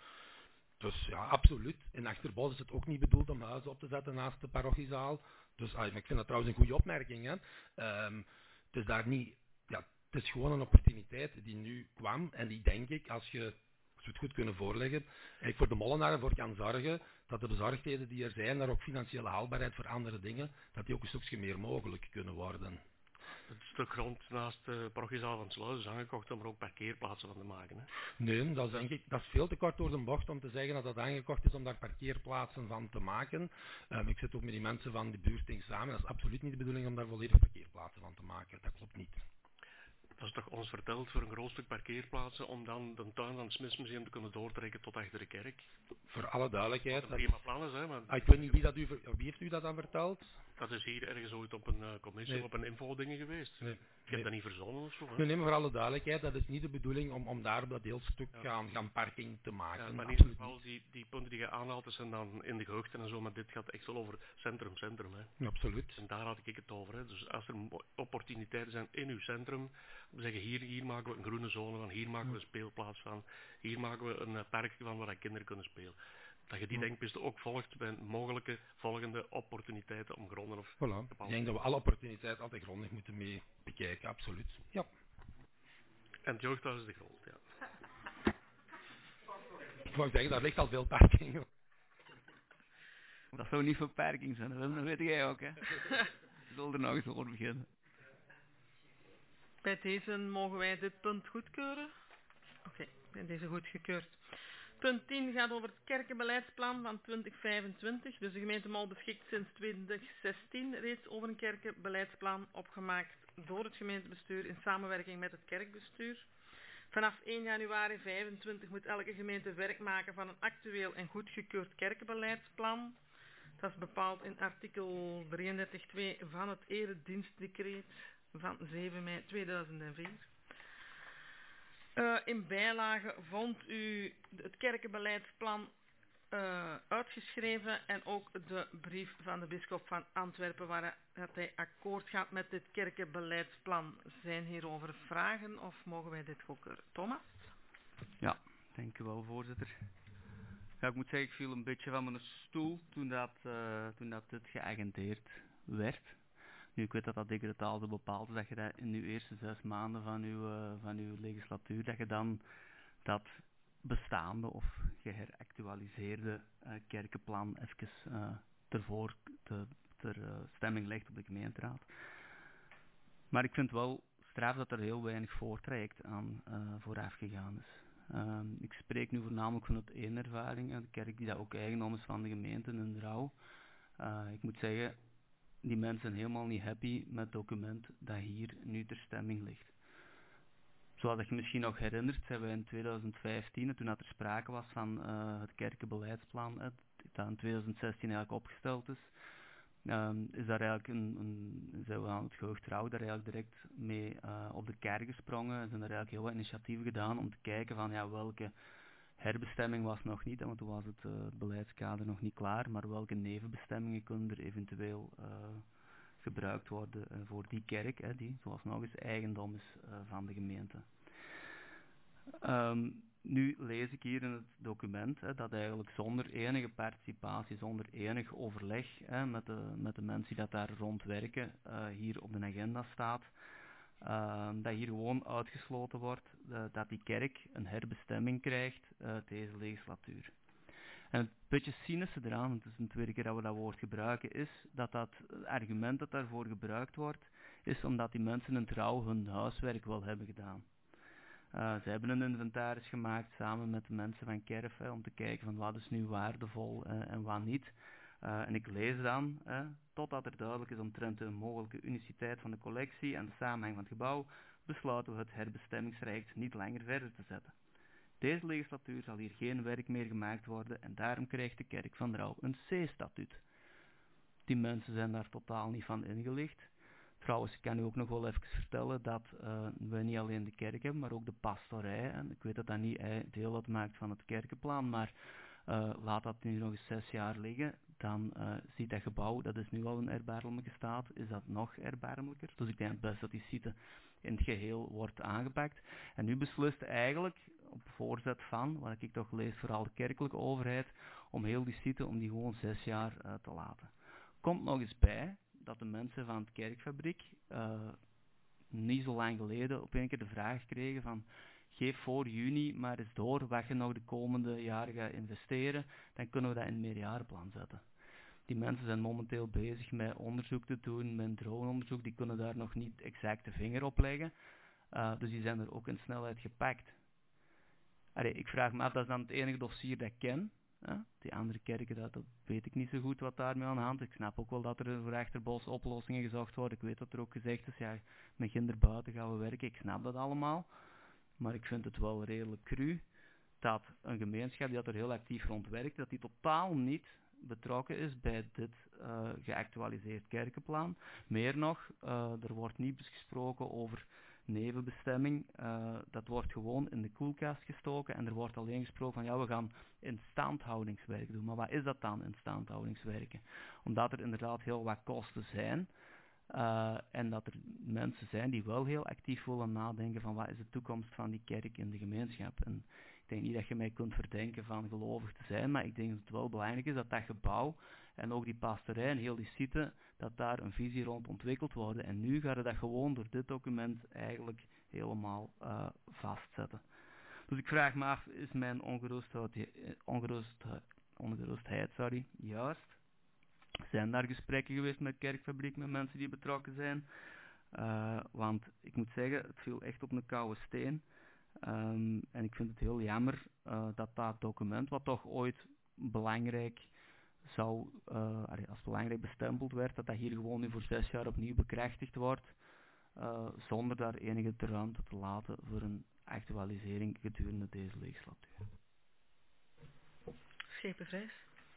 dus ja, absoluut. In Achterbos is het ook niet bedoeld om huizen op te zetten naast de parochiezaal. Dus ah, ik vind dat trouwens een goede opmerking. Hè. Um, het is daar niet... Ja, het is gewoon een opportuniteit die nu kwam. En die denk ik, als je... Als we het goed kunnen voorleggen, eigenlijk voor de molenaren voor kan zorgen dat de bezorgdheden die er zijn, daar ook financiële haalbaarheid voor andere dingen, dat die ook een stukje meer mogelijk kunnen worden. Het stuk grond naast de parochiezaal van Sluis is aangekocht om er ook parkeerplaatsen van te maken. Hè? Nee, dat is, denk ik, dat is veel te kort door de bocht om te zeggen dat dat aangekocht is om daar parkeerplaatsen van te maken. Um, ik zit ook met die mensen van de buurting samen. Dat is absoluut niet de bedoeling om daar volledig parkeerplaatsen van te maken. Dat klopt niet. Dat is toch ons verteld voor een groot stuk parkeerplaatsen om dan de tuin van het Smitsmuseum te kunnen doortrekken tot achter de kerk? Voor alle duidelijkheid. Dat prima plan is, hè. Maar ah, ik weet niet wie, dat u, wie heeft u dat dan verteld? Dat is hier ergens ooit op een uh, commissie nee. of op een info-dingen geweest. Nee. Ik heb nee. dat niet verzonnen of zo. Hè? Nee, nee, maar voor alle duidelijkheid, dat is niet de bedoeling om, om daar dat heel stuk ja. gaan, gaan parking te maken. Ja, maar in ieder geval, die, die punten die je aanhaalt, dat zijn dan in de gehuchten en zo, maar dit gaat echt wel over centrum, centrum. Hè. Ja, absoluut. En daar had ik het over. Hè. Dus als er opportuniteiten zijn in uw centrum, om te zeggen, hier, hier maken we een groene zone van, hier maken we een speelplaats van, hier maken we een uh, parkje van waar kinderen kunnen spelen. Dat je die denkpiste ook volgt bij mogelijke volgende opportuniteiten om gronden of... Voilà. Ik denk dat we alle opportuniteiten altijd grondig moeten mee bekijken, absoluut. Ja. En het jeugdhuis is de grond, ja. Ik wou zeggen, daar ligt al veel parking. Dat zou niet voor parking zijn, dat weet jij ook, hè. Je zult er nog eens over beginnen. Bij deze mogen wij dit punt goedkeuren. Oké, okay, bij deze goedgekeurd. Punt tien gaat over het kerkenbeleidsplan van twintig vijfentwintig. Dus de gemeente Mol beschikt sinds twintig zestien reeds over een kerkenbeleidsplan opgemaakt door het gemeentebestuur in samenwerking met het kerkbestuur. Vanaf één januari vijfentwintig moet elke gemeente werk maken van een actueel en goedgekeurd kerkenbeleidsplan. Dat is bepaald in artikel drieëndertig twee van het eredienstdecreet van zeven mei tweeduizend vier. Uh, in bijlage vond u het kerkenbeleidsplan uh, uitgeschreven en ook de brief van de bisschop van Antwerpen waar hij akkoord gaat met dit kerkenbeleidsplan. Zijn hierover vragen of mogen wij dit goedkeuren? Thomas? Ja, dank u wel, voorzitter. Ja, ik moet zeggen, ik viel een beetje van mijn stoel toen dat, uh, toen dat dit geagendeerd werd. Nu, ik weet dat dat decretaal zo bepaald is, dat je dat in je eerste zes maanden van je, uh, van uw legislatuur, dat je dan dat bestaande of geheractualiseerde uh, kerkenplan even uh, tervoor te, ter uh, stemming legt op de gemeenteraad. Maar ik vind wel straf dat er heel weinig voortraject aan uh, vooraf gegaan is. Uh, ik spreek nu voornamelijk vanuit één ervaring, de kerk die dat ook eigendom is van de gemeente in de Rauw. Uh, ik moet zeggen, die mensen zijn helemaal niet happy met het document dat hier nu ter stemming ligt. Zoals je misschien nog herinnert, zijn we in twintig vijftien, toen er sprake was van uh, het kerkenbeleidsplan, uh, dat in twintig zestien eigenlijk opgesteld is, um, is daar eigenlijk een, een, zijn we aan het gehucht Rauw daar eigenlijk direct mee uh, op de kerk gesprongen. Er zijn er eigenlijk heel wat initiatieven gedaan om te kijken van ja, welke herbestemming was nog niet, want toen was het uh, beleidskader nog niet klaar, maar welke nevenbestemmingen kunnen er eventueel uh, gebruikt worden uh, voor die kerk, hè, die zoals nog eens eigendom is uh, van de gemeente. Um, nu lees ik hier in het document hè, dat eigenlijk zonder enige participatie, zonder enig overleg hè, met, de, met de mensen die dat daar rond werken, uh, hier op de agenda staat, uh, dat hier gewoon uitgesloten wordt uh, dat die kerk een herbestemming krijgt uit uh, deze legislatuur. En het beetje cynische eraan, het is een tweede keer dat we dat woord gebruiken, is dat dat argument dat daarvoor gebruikt wordt, is omdat die mensen in trouw hun huiswerk wel hebben gedaan. Uh, ze hebben een inventaris gemaakt samen met de mensen van Kerf, hè, om te kijken van wat is nu waardevol uh, en wat niet. Uh, en ik lees dan, uh, totdat er duidelijk is omtrent de mogelijke uniciteit van de collectie en de samenhang van het gebouw, besluiten we het herbestemmingsrecht niet langer verder te zetten. Deze legislatuur zal hier geen werk meer gemaakt worden en daarom krijgt de kerk van Rauw een C-statuut. Die mensen zijn daar totaal niet van ingelicht. Trouwens, ik kan u ook nog wel even vertellen dat uh, we niet alleen de kerk hebben, maar ook de pastorij. En ik weet dat dat niet uh, deel uitmaakt van het kerkenplan, maar uh, laat dat nu nog eens zes jaar liggen, dan uh, ziet dat gebouw, dat is nu al een erbarmelijke staat, is dat nog erbarmelijker. Dus ik denk best dat die site in het geheel wordt aangepakt. En nu beslist eigenlijk, op voorzet van, wat ik toch lees, vooral de kerkelijke overheid, om heel die site, om die gewoon zes jaar uh, te laten. Komt nog eens bij dat de mensen van het kerkfabriek uh, niet zo lang geleden op een keer de vraag kregen van geef voor juni maar eens door wat je nog de komende jaren gaat investeren, dan kunnen we dat in een meerjarenplan zetten. Die mensen zijn momenteel bezig met onderzoek te doen, met droneonderzoek, die kunnen daar nog niet exact de vinger op leggen, uh, dus die zijn er ook in snelheid gepakt. Allee, ik vraag me af, dat is dan het enige dossier dat ik ken. Ja, die andere kerken, dat, dat weet ik niet zo goed wat daarmee aan de hand is. Ik snap ook wel dat er voor Achterbos oplossingen gezocht worden. Ik weet dat er ook gezegd is, ja, met kinder buiten gaan we werken. Ik snap dat allemaal. Maar ik vind het wel redelijk cru dat een gemeenschap die dat er heel actief rond werkt, dat die totaal niet betrokken is bij dit uh, geactualiseerd kerkenplan. Meer nog, uh, er wordt niet gesproken over nevenbestemming, uh, dat wordt gewoon in de koelkast gestoken en er wordt alleen gesproken van ja, we gaan instandhoudingswerk doen. Maar wat is dat dan, instandhoudingswerken? Omdat er inderdaad heel wat kosten zijn uh, en dat er mensen zijn die wel heel actief willen nadenken van wat is de toekomst van die kerk in de gemeenschap. En ik denk niet dat je mij kunt verdenken van gelovig te zijn, maar ik denk dat het wel belangrijk is dat dat gebouw en ook die pastorij en heel die site, dat daar een visie rond ontwikkeld wordt. En nu gaat het dat gewoon door dit document eigenlijk helemaal uh, vastzetten. Dus ik vraag me af, is mijn ongerustheid, ongerust, ongerustheid sorry, juist? Zijn daar gesprekken geweest met Kerkfabriek, met mensen die betrokken zijn? Uh, want ik moet zeggen, het viel echt op een koude steen. Um, en ik vind het heel jammer uh, dat dat document, wat toch ooit belangrijk zou, uh, als belangrijk bestempeld werd, dat dat hier gewoon nu voor zes jaar opnieuw bekrachtigd wordt, uh, zonder daar enige ruimte te laten voor een actualisering gedurende deze legislatuur. Schepenvrijs.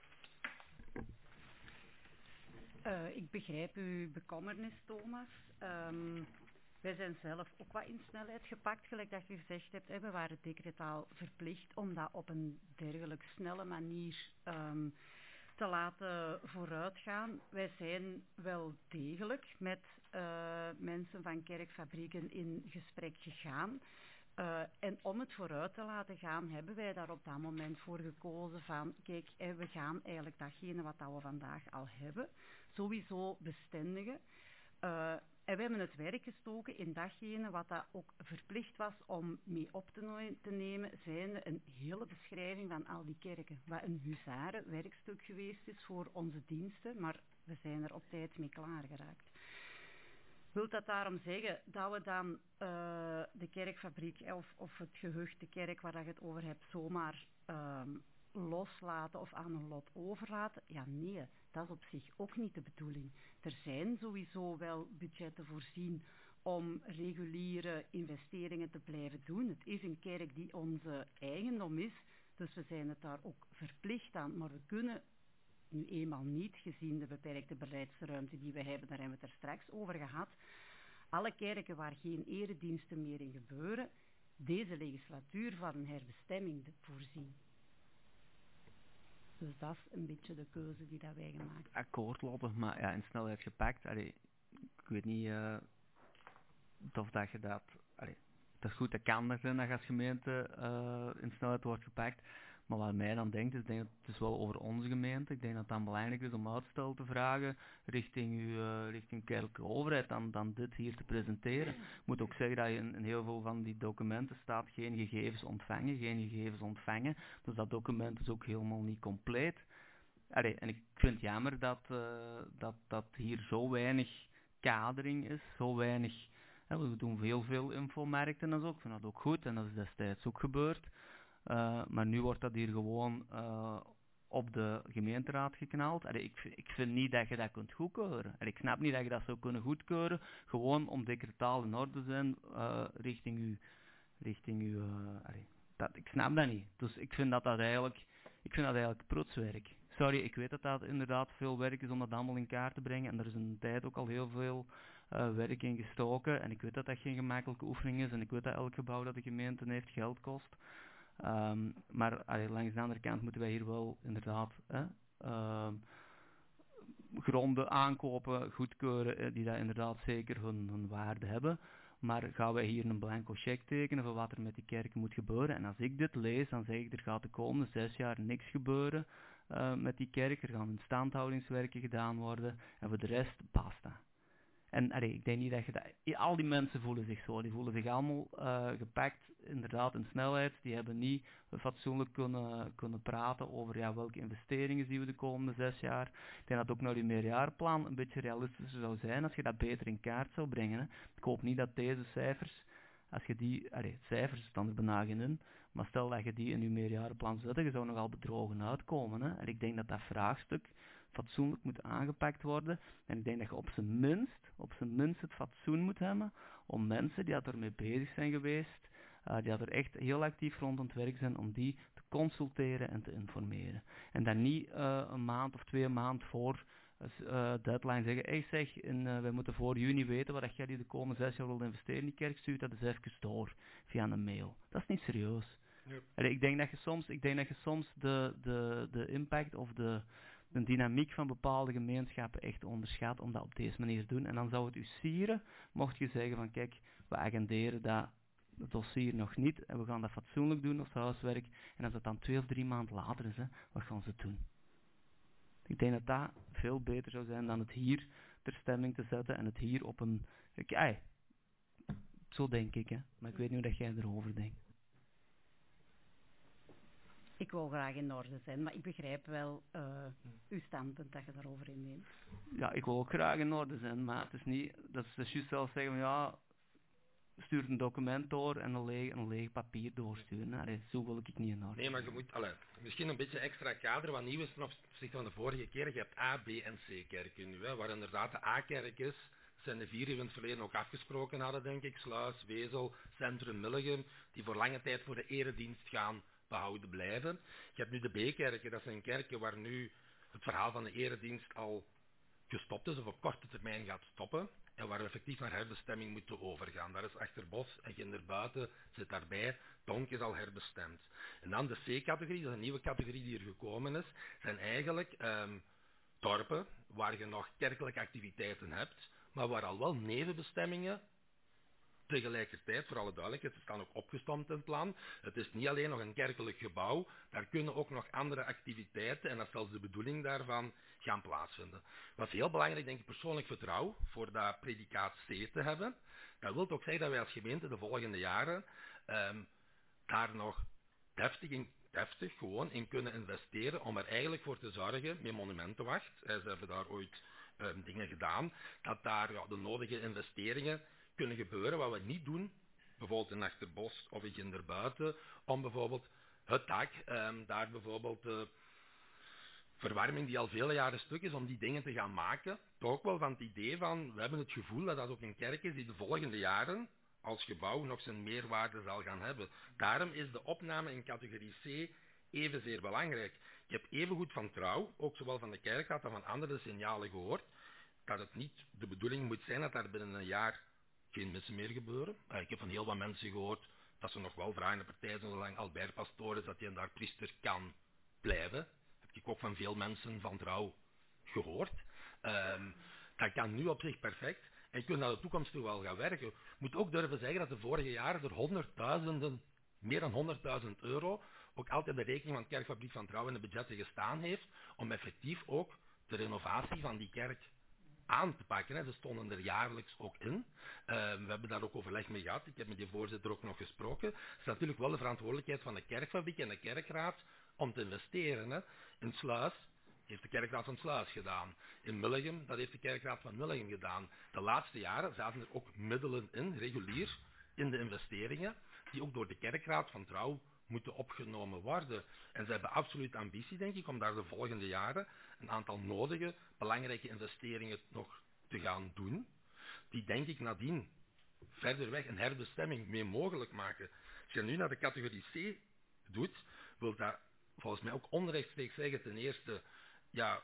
Uh, ik begrijp uw bekommernis, Thomas. Um, wij zijn zelf ook wat in snelheid gepakt, gelijk dat je gezegd hebt. Hè. We waren decretaal verplicht om dat op een dergelijk snelle manier um, te laten vooruitgaan. Wij zijn wel degelijk met uh, mensen van kerkfabrieken in gesprek gegaan. Uh, en om het vooruit te laten gaan, hebben wij daar op dat moment voor gekozen van, kijk, eh, we gaan eigenlijk datgene wat dat we vandaag al hebben, sowieso bestendigen. Uh, en we hebben het werk gestoken in datgene wat dat ook verplicht was om mee op te, no- te nemen, zijn een hele beschrijving van al die kerken. Wat een huzarenwerkstuk geweest is voor onze diensten, maar we zijn er op tijd mee klaargeraakt. Wil dat daarom zeggen dat we dan uh, de kerkfabriek eh, of, of het gehucht, de kerk waar je het over hebt, zomaar uh, loslaten of aan een lot overlaten? Ja, nee, dat is op zich ook niet de bedoeling. Er zijn sowieso wel budgetten voorzien om reguliere investeringen te blijven doen. Het is een kerk die onze eigendom is, dus we zijn het daar ook verplicht aan, maar we kunnen nu eenmaal niet, gezien de beperkte beleidsruimte die we hebben, daar hebben we het er straks over gehad, alle kerken waar geen erediensten meer in gebeuren, deze legislatuur van een herbestemming voorzien. Dus dat is een beetje de keuze die dat wij gemaakt hebben. Akkoord, Lotte, maar ja, in snelheid gepakt. Allee, ik weet niet uh, of dat je dat... Allee, dat is goed, dat kan er zijn dat je als gemeente uh, in snelheid wordt gepakt. Maar wat mij dan denkt, is, ik denk dat het is wel over onze gemeente. Ik denk dat het dan belangrijk is om uitstel te vragen richting uw uh, richting kerkelijke overheid dan, dan dit hier te presenteren. Ik moet ook zeggen dat je in, in heel veel van die documenten staat geen gegevens ontvangen, geen gegevens ontvangen. Dus dat document is ook helemaal niet compleet. Allee, en ik vind het jammer dat, uh, dat, dat hier zo weinig kadering is, zo weinig... Hè, we doen heel veel infomarkten en zo, ik vind dat ook goed en dat is destijds ook gebeurd. Uh, maar nu wordt dat hier gewoon uh, op de gemeenteraad geknald. Allee, ik, ik vind niet dat je dat kunt goedkeuren. Allee, ik snap niet dat je dat zou kunnen goedkeuren, gewoon om decretaal in orde te zijn uh, richting u. Richting u uh, allee, dat, ik snap dat niet. Dus ik vind dat, dat eigenlijk, ik vind dat eigenlijk prutswerk. Sorry, ik weet dat dat inderdaad veel werk is om dat allemaal in kaart te brengen. En er is een tijd ook al heel veel uh, werk in gestoken. En ik weet dat dat geen gemakkelijke oefening is. En ik weet dat elk gebouw dat de gemeente heeft geld kost. Um, maar allee, langs de andere kant moeten wij hier wel inderdaad eh, uh, gronden aankopen, goedkeuren, eh, die dat inderdaad zeker hun, hun waarde hebben. Maar gaan wij hier een blanco cheque tekenen voor wat er met die kerken moet gebeuren? En als ik dit lees, dan zeg ik, er gaat de komende zes jaar niks gebeuren uh, met die kerk. Er gaan instandhoudingswerken gedaan worden en voor de rest basta. En allee, ik denk niet dat je dat... Al die mensen voelen zich zo. Die voelen zich allemaal uh, gepakt, inderdaad, in snelheid. Die hebben niet fatsoenlijk kunnen, kunnen praten over ja, welke investeringen zien we de komende zes jaar. Ik denk dat ook nou die meerjarenplan een beetje realistischer zou zijn als je dat beter in kaart zou brengen. Hè. Ik hoop niet dat deze cijfers, als je die... Allee, cijfers staan er bijna geen in. Maar stel dat je die in je meerjarenplan zet, je zou nogal bedrogen uitkomen. Hè. En ik denk dat dat vraagstuk fatsoenlijk moet aangepakt worden. En ik denk dat je op zijn minst, op zijn minst het fatsoen moet hebben om mensen die ermee bezig zijn geweest, uh, die er echt heel actief rond het werk zijn, om die te consulteren en te informeren. En dan niet uh, een maand of twee maanden voor uh, deadline zeggen, hey zeg, in, uh, wij moeten voor juni weten wat jij die de komende zes jaar wil investeren in die kerk, stuurt dat eens even door via een mail. Dat is niet serieus. Yep. En ik denk dat je soms, ik denk dat je soms de, de, de impact of de de dynamiek van bepaalde gemeenschappen echt onderschat om dat op deze manier te doen. En dan zou het u sieren, mocht je zeggen van kijk, we agenderen dat dossier nog niet en we gaan dat fatsoenlijk doen als huiswerk. En als het dan twee of drie maanden later is, hè, wat gaan ze doen? Ik denk dat dat veel beter zou zijn dan het hier ter stemming te zetten en het hier op een... Kijk, zo denk ik, hè. Maar ik weet niet hoe dat jij erover denkt. Ik wil graag in orde zijn, maar ik begrijp wel uh, uw standpunt dat je daarover inneemt. Ja, ik wil ook graag in orde zijn, maar het is niet... Dat is dus juist zelfs zeggen van ja... Stuur een document door en een leeg, een leeg papier doorsturen. Nee, zo wil ik niet in orde. Nee, maar je moet... Allez, misschien een beetje extra kader, wat nieuw is ten opzichte van de vorige keer. Je hebt A, B en C kerken nu, hè, waar inderdaad de A-kerk is. Dat zijn de vier die we in het verleden ook afgesproken hadden, denk ik. Sluis, Wezel, Centrum, Milligem. Die voor lange tijd voor de eredienst gaan behouden blijven. Je hebt nu de B-kerken, dat zijn kerken waar nu het verhaal van de eredienst al gestopt is of op korte termijn gaat stoppen en waar we effectief naar herbestemming moeten overgaan. Dat is Achterbos en Ginderbuiten zit daarbij. Tonk is al herbestemd. En dan de C-categorie, dat is een nieuwe categorie die er gekomen is, zijn eigenlijk um, dorpen waar je nog kerkelijke activiteiten hebt, maar waar al wel nevenbestemmingen Tegelijkertijd, voor alle duidelijkheid, ze staan ook opgestomd in het plan. Het is niet alleen nog een kerkelijk gebouw, daar kunnen ook nog andere activiteiten, en dat is zelfs de bedoeling daarvan, gaan plaatsvinden. Wat heel belangrijk, denk ik, persoonlijk vertrouwen voor dat predicaat C te hebben. Dat wil ook zeggen dat wij als gemeente de volgende jaren um, daar nog deftig, in, deftig gewoon in kunnen investeren om er eigenlijk voor te zorgen, met Monumentenwacht, ze hebben daar ooit um, dingen gedaan, dat daar ja, de nodige investeringen kunnen gebeuren, wat we niet doen, bijvoorbeeld in Achterbos of in Ginderbuiten, om bijvoorbeeld het dak, um, daar bijvoorbeeld de verwarming die al vele jaren stuk is, om die dingen te gaan maken. Toch ook wel van het idee van, we hebben het gevoel dat dat ook een kerk is die de volgende jaren als gebouw nog zijn meerwaarde zal gaan hebben. Daarom is de opname in categorie C evenzeer belangrijk. Ik heb evengoed van Trouw, ook zowel van de kerkraad als van andere signalen gehoord, dat het niet de bedoeling moet zijn dat daar binnen een jaar geen missen meer gebeuren. Ik heb van heel wat mensen gehoord dat ze nog wel vragen de partij, zolang Albert pastoor is, dat hij daar priester kan blijven. Dat heb ik ook van veel mensen van Trouw gehoord. Um, dat kan nu op zich perfect. En je kunt naar de toekomst toe wel gaan werken. Je moet ook durven zeggen dat de vorige jaren er honderdduizenden, meer dan honderdduizend euro, ook altijd de rekening van de kerkfabriek van Trouw in de budgetten gestaan heeft, om effectief ook de renovatie van die kerk aan te pakken. Hè. Ze stonden er jaarlijks ook in. Uh, we hebben daar ook overleg mee gehad. Ik heb met die voorzitter ook nog gesproken. Het is natuurlijk wel de verantwoordelijkheid van de kerkfabriek en de kerkraad om te investeren. Hè. In Sluis heeft de kerkraad van Sluis gedaan. In Mullegem, dat heeft de kerkraad van Mullegem gedaan. De laatste jaren zaten er ook middelen in, regulier, in de investeringen, die ook door de kerkraad van Trouw moeten opgenomen worden. En ze hebben absoluut ambitie, denk ik, om daar de volgende jaren een aantal nodige, belangrijke investeringen nog te gaan doen, die, denk ik, nadien verder weg een herbestemming mee mogelijk maken. Als je nu naar de categorie C doet, wil dat volgens mij ook onrechtstreeks zeggen, ten eerste, ja,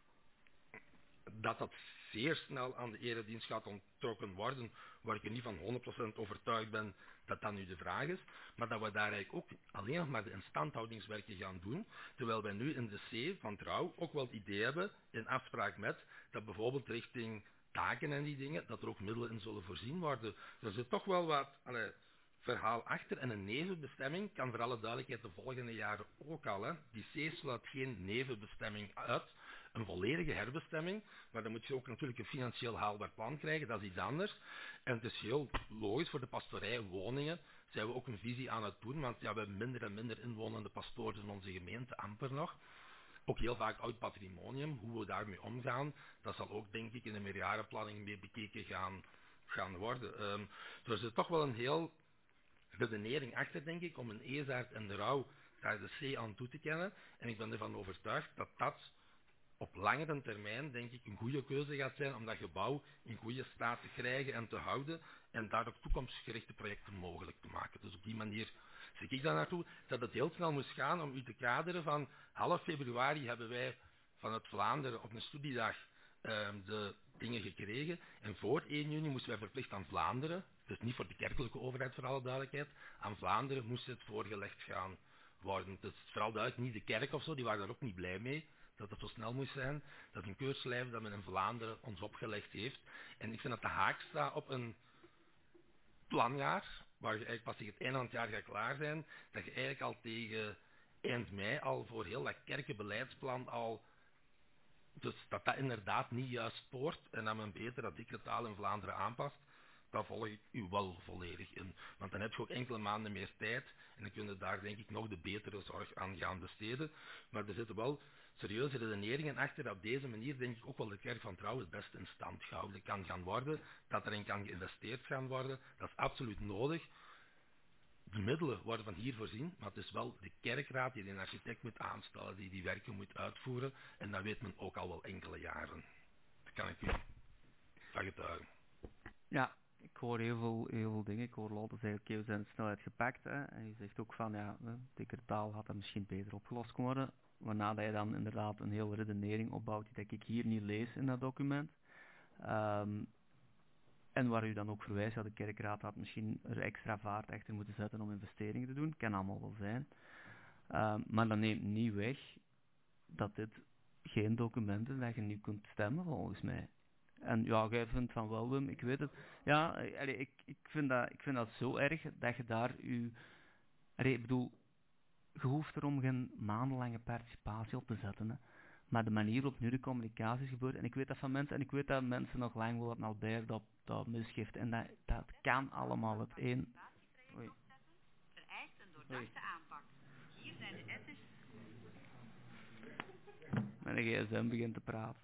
dat dat zeer snel aan de eredienst gaat onttrokken worden, waar ik er niet van honderd procent overtuigd ben dat dat nu de vraag is, maar dat we daar eigenlijk ook alleen nog maar de instandhoudingswerken gaan doen, terwijl wij nu in de C van Trouw ook wel het idee hebben, in afspraak met, dat bijvoorbeeld richting taken en die dingen, dat er ook middelen in zullen voorzien worden. Er zit toch wel wat allee, verhaal achter en een nevenbestemming kan voor alle duidelijkheid de volgende jaren ook al. Hè. Die C sluit geen nevenbestemming uit. Een volledige herbestemming, maar dan moet je ook natuurlijk een financieel haalbaar plan krijgen, dat is iets anders. En het is heel logisch voor de pastorij woningen, zijn we ook een visie aan het doen, want ja, we hebben minder en minder inwonende pastoors in onze gemeente, amper nog. Ook heel vaak oud patrimonium, hoe we daarmee omgaan, dat zal ook, denk ik, in de meerjarenplanning mee bekeken gaan, gaan worden. Um, dus er zit toch wel een heel redenering achter, denk ik, om een Ezaert en de Rauw daar de C aan toe te kennen. En ik ben ervan overtuigd dat dat op langere termijn, denk ik, een goede keuze gaat zijn om dat gebouw in goede staat te krijgen en te houden en daar ook toekomstgerichte projecten mogelijk te maken. Dus op die manier zie ik daar naartoe dat het heel snel moest gaan om u te kaderen van half februari hebben wij vanuit Vlaanderen op een studiedag uh, de dingen gekregen en voor één juni moesten wij verplicht aan Vlaanderen, dus niet voor de kerkelijke overheid voor alle duidelijkheid, aan Vlaanderen moest het voorgelegd gaan worden. Dus vooral duidelijk niet de kerk of zo, die waren daar ook niet blij mee dat het zo snel moest zijn. Dat is een keurslijf dat men in Vlaanderen ons opgelegd heeft. En ik vind dat de haak staat op een planjaar, waar je eigenlijk pas tegen het einde van het jaar gaat klaar zijn, dat je eigenlijk al tegen eind mei al voor heel dat kerkenbeleidsplan al, dus dat dat inderdaad niet juist spoort en dat men beter dat decretaal in Vlaanderen aanpast, daar volg ik u wel volledig in. Want dan heb je ook enkele maanden meer tijd en dan kun je daar, denk ik, nog de betere zorg aan gaan besteden. Maar er zitten wel serieuze redeneringen achter dat op deze manier, denk ik, ook wel de kerk van Trouw het beste in stand gehouden kan gaan worden, dat erin kan geïnvesteerd gaan worden. Dat is absoluut nodig. De middelen worden van hier voorzien, maar het is wel de kerkraad die de architect moet aanstellen, die die werken moet uitvoeren. En dat weet men ook al wel enkele jaren. Dat kan ik u getuigen. Ja, ik hoor heel veel, heel veel dingen. Ik hoor Lotte zeggen, oké, we zijn snelheid gepakt. Hè. En je zegt ook van, ja, decretaal had dat misschien beter opgelost kunnen worden. Waarna dat je dan inderdaad een hele redenering opbouwt, die ik hier niet lees in dat document. Um, en waar u dan ook verwijst, ja, de kerkraad had misschien er extra vaart achter moeten zetten om investeringen te doen. Kan allemaal wel zijn. Um, maar dat neemt niet weg dat dit geen document is dat je nu kunt stemmen, volgens mij. En ja, jij vindt van wel, Wim, ik weet het. Ja, allee, ik, ik, vind dat, ik vind dat zo erg dat je daar je... Allee, ik bedoel, je hoeft erom geen maandenlange participatie op te zetten, hè. Maar de manier waarop nu de communicatie is gebeurd, en ik weet dat van mensen, en ik weet dat mensen nog lang wel al bij dat, dat misgeeft, en dat, dat kan allemaal het een... Oei. Vereist een doordachte aanpak. Hier zijn de ethisch... Mijn gsm begint te praten.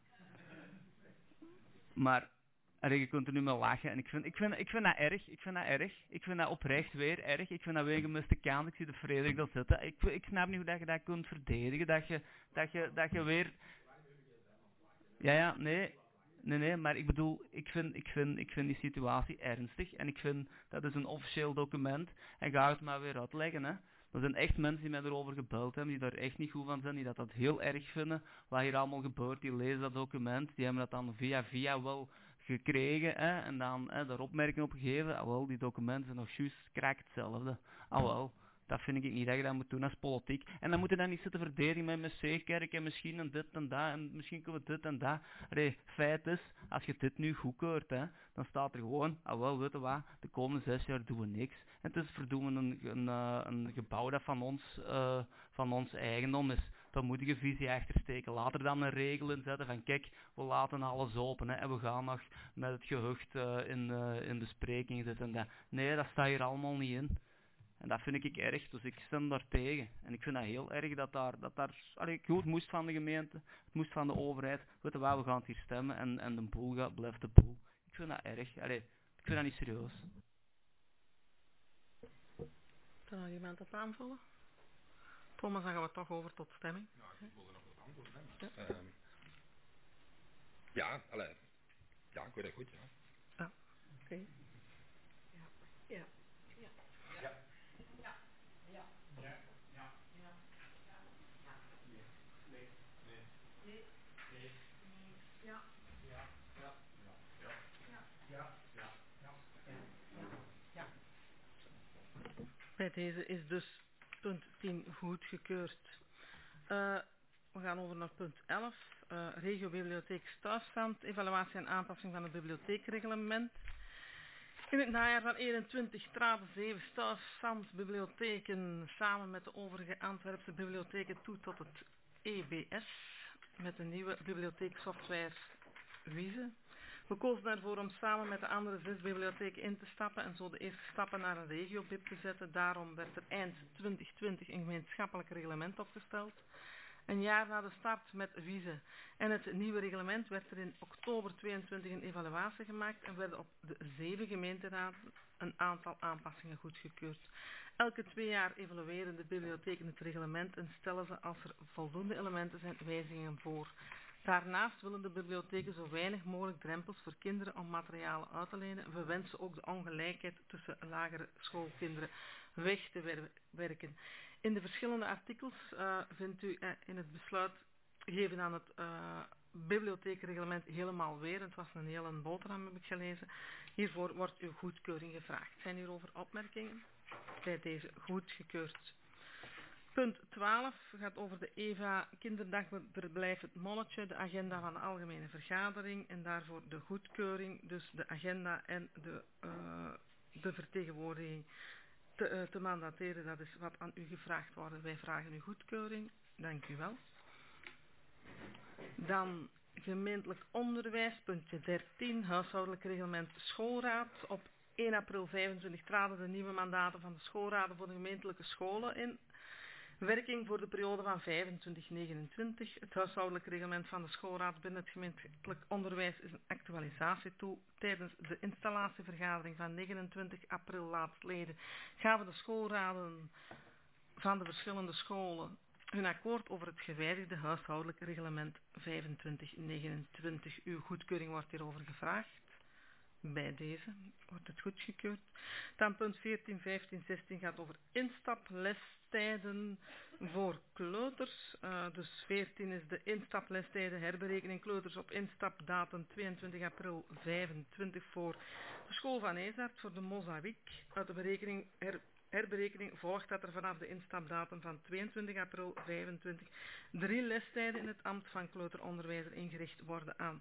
Maar allee, je kunt er nu mee lachen. En ik vind, ik, vind, ik vind dat erg. Ik vind dat erg. Ik vind dat oprecht weer erg. Ik vind dat weer een gemiste kans. Ik zie de Frederik dat zitten. Ik, ik snap niet hoe dat je dat kunt verdedigen. Dat je, dat je, dat je weer... Ja, ja, nee. Nee, nee, maar ik bedoel, ik vind, ik, vind, ik vind die situatie ernstig. En ik vind, dat is een officieel document. En ga het maar weer uitleggen, hè. Er zijn echt mensen die mij erover gebeld hebben, die daar echt niet goed van zijn, die dat, dat heel erg vinden. Wat hier allemaal gebeurt, die lezen dat document, die hebben dat dan via via wel gekregen, hè, en dan hè, daar opmerkingen op gegeven. Ah wel, die documenten zijn nog juist krak hetzelfde. Ah wel, dat vind ik niet dat je dat moet doen als politiek. En dan moet je dan niet zitten verdedigen met M C Kerk en misschien en dit en dat, en misschien kunnen we dit en dat. Allee, feit is, als je dit nu goedkeurt, hè, dan staat er gewoon, ah wel, weet je wat, de komende zes jaar doen we niks. En het is verdoemen een, een, een, een gebouw dat van ons, uh, van ons eigendom is. Daar moet je een visie achter steken. Laat er dan een regel in zetten van kijk, we laten alles open, hè, en we gaan nog met het gehucht uh, in, uh, in bespreking zitten en dat. Nee, dat staat hier allemaal niet in. En dat vind ik erg, dus ik stem daar tegen. En ik vind dat heel erg dat daar, dat daar, allee, goed, het moest van de gemeente, het moest van de overheid. Weet je waar, we gaan het hier stemmen en, en de boel gaat, blijft de boel. Ik vind dat erg, allee, ik vind dat niet serieus. Kan nog iemand dat aanvullen? Thomas, dan gaan we toch over tot stemming. Ja, ik wilde nog wat antwoorden. Hè, maar, ja, um, ja, allee, ja, ik weet het goed, ja. Ah, oké. Okay. Ja, ja. Ja. Ja. Ja. Ja. Ja. Ja. Ja. Ja. Nee. Nee. Nee. Nee. Nee. Ja. Ja. Ja. Ja. Ja. Ja. Ja. Ja. Ja. Bij deze is dus punt tien goedgekeurd. Uh, we gaan over naar punt elf. Uh, regiobibliotheek Thuisstand. Evaluatie en aanpassing van het bibliotheekreglement. In het najaar van eenentwintig traden zeven Thuisstand-bibliotheken samen met de overige Antwerpse bibliotheken toe tot het E B S met de nieuwe bibliotheeksoftware Wize. We kozen ervoor om samen met de andere zes bibliotheken in te stappen en zo de eerste stappen naar een regiobib te zetten. Daarom werd er eind twintig twintig een gemeenschappelijk reglement opgesteld. Een jaar na de start met Wize en het nieuwe reglement werd er in oktober tweeëntwintig een evaluatie gemaakt en werden op de zeven gemeenteraden een aantal aanpassingen goedgekeurd. Elke twee jaar evalueren de bibliotheken het reglement en stellen ze als er voldoende elementen zijn wijzigingen voor. Daarnaast willen de bibliotheken zo weinig mogelijk drempels voor kinderen om materialen uit te lenen. We wensen ook de ongelijkheid tussen lagere schoolkinderen weg te werken. In de verschillende artikels uh, vindt u uh, in het besluit gegeven aan het uh, bibliotheekreglement helemaal weer. Het was een hele boterham, heb ik gelezen. Hiervoor wordt uw goedkeuring gevraagd. Zijn hierover opmerkingen? Bij deze goedgekeurd. Punt twaalf gaat over de E V A kinderdagverblijf Het Molletje, de agenda van de algemene vergadering en daarvoor de goedkeuring, dus de agenda en de, uh, de vertegenwoordiging te, uh, te mandateren. Dat is wat aan u gevraagd wordt. Wij vragen uw goedkeuring. Dank u wel. Dan gemeentelijk onderwijs, puntje dertien, huishoudelijk reglement schoolraad. Op één april vijfentwintig traden de nieuwe mandaten van de schoolraden voor de gemeentelijke scholen in werking voor de periode van vijfentwintig negenentwintig. Het huishoudelijk reglement van de schoolraad binnen het gemeentelijk onderwijs is een actualisatie toe. Tijdens de installatievergadering van negenentwintig april laatstleden gaven de schoolraden van de verschillende scholen hun akkoord over het gewijzigde huishoudelijk reglement vijfentwintig negenentwintig. Uw goedkeuring wordt hierover gevraagd. Bij deze wordt het goedgekeurd. Dan punt veertien, vijftien, zestien gaat over instaplestijden voor kleuters. Uh, dus veertien is de instaplestijden herberekening kleuters op instapdatum tweeëntwintig april vijfentwintig voor de school van Ezaert voor de Mozaïek. Uit de berekening her, herberekening volgt dat er vanaf de instapdatum van tweeëntwintig april vijfentwintig drie lestijden in het ambt van kleuteronderwijzer ingericht worden aan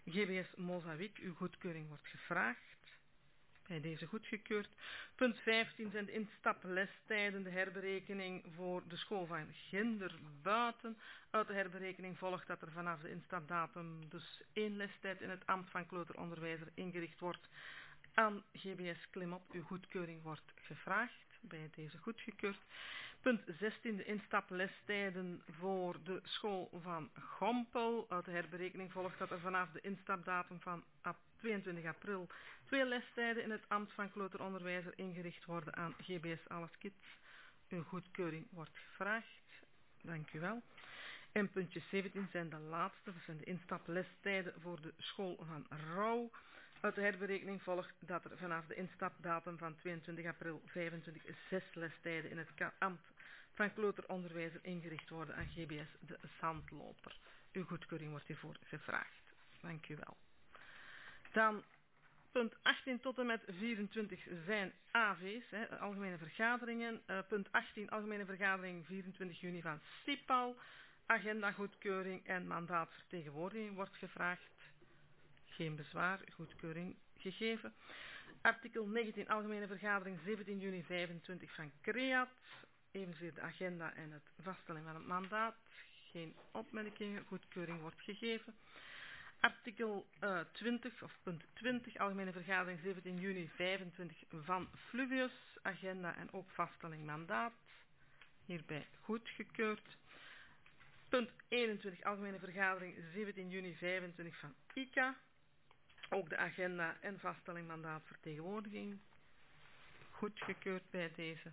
G B S Mozambique, uw goedkeuring wordt gevraagd. Bij deze goedgekeurd. Punt vijftien zijn de instaplestijden, de herberekening voor de school van Ginderbuiten. Uit de herberekening volgt dat er vanaf de instapdatum dus één lestijd in het ambt van kleuteronderwijzer ingericht wordt. Aan G B S Klimop, uw goedkeuring wordt gevraagd. Bij deze goedgekeurd. Punt zestien, de instaplestijden voor de school van Gompel. Uit de herberekening volgt dat er vanaf de instapdatum van tweeëntwintig april twee lestijden in het ambt van kleuteronderwijzer ingericht worden aan G B S Alles Kids. Uw goedkeuring wordt gevraagd. Dank u wel. En puntje zeventien zijn de laatste, dat zijn de instaplestijden voor de school van Rauw. Uit de herberekening volgt dat er vanaf de instapdatum van tweeëntwintig april vijfentwintig zes lestijden in het ambt van kleuteronderwijzer ingericht worden aan G B S de Zandloper. Uw goedkeuring wordt hiervoor gevraagd. Dank u wel. Dan punt achttien tot en met vierentwintig zijn A V's, hè, algemene vergaderingen. Uh, punt achttien, algemene vergadering vierentwintig juni van CIPAL. Agenda goedkeuring en mandaatvertegenwoordiging wordt gevraagd. Geen bezwaar, goedkeuring gegeven. Artikel negentien, algemene vergadering zeventien juni vijfentwintig van CREAT. Evenzeer de agenda en het vaststelling van het mandaat. Geen opmerkingen, goedkeuring wordt gegeven. Artikel uh, twintig, of punt twintig, algemene vergadering zeventien juni vijfentwintig van Fluvius. Agenda en ook vaststelling mandaat. Hierbij goedgekeurd. Punt eenentwintig, algemene vergadering zeventien juni vijfentwintig van I C A. Ook de agenda en vaststelling mandaat vertegenwoordiging. Goedgekeurd bij deze.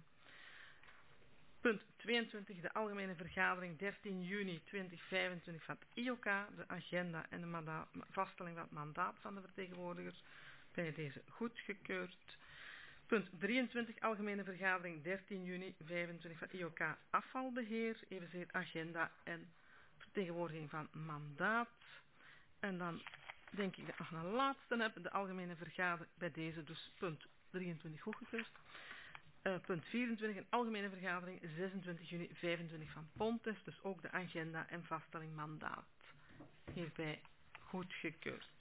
Punt tweeëntwintig, de algemene vergadering dertien juni tweeduizend vijfentwintig van het I O K A. De agenda en de mandaat, vaststelling van het mandaat van de vertegenwoordigers. Bij deze goedgekeurd. Punt drieëntwintig, algemene vergadering dertien juni vijfentwintig van I O K afvalbeheer. Evenzeer agenda en vertegenwoordiging van mandaat. En dan denk ik dat ik nog een laatste heb. De algemene vergadering bij deze dus punt drieëntwintig goedgekeurd. Uh, punt vierentwintig, een algemene vergadering zesentwintig juni vijfentwintig van Pontes. Dus ook de agenda en vaststelling mandaat. Hierbij goedgekeurd.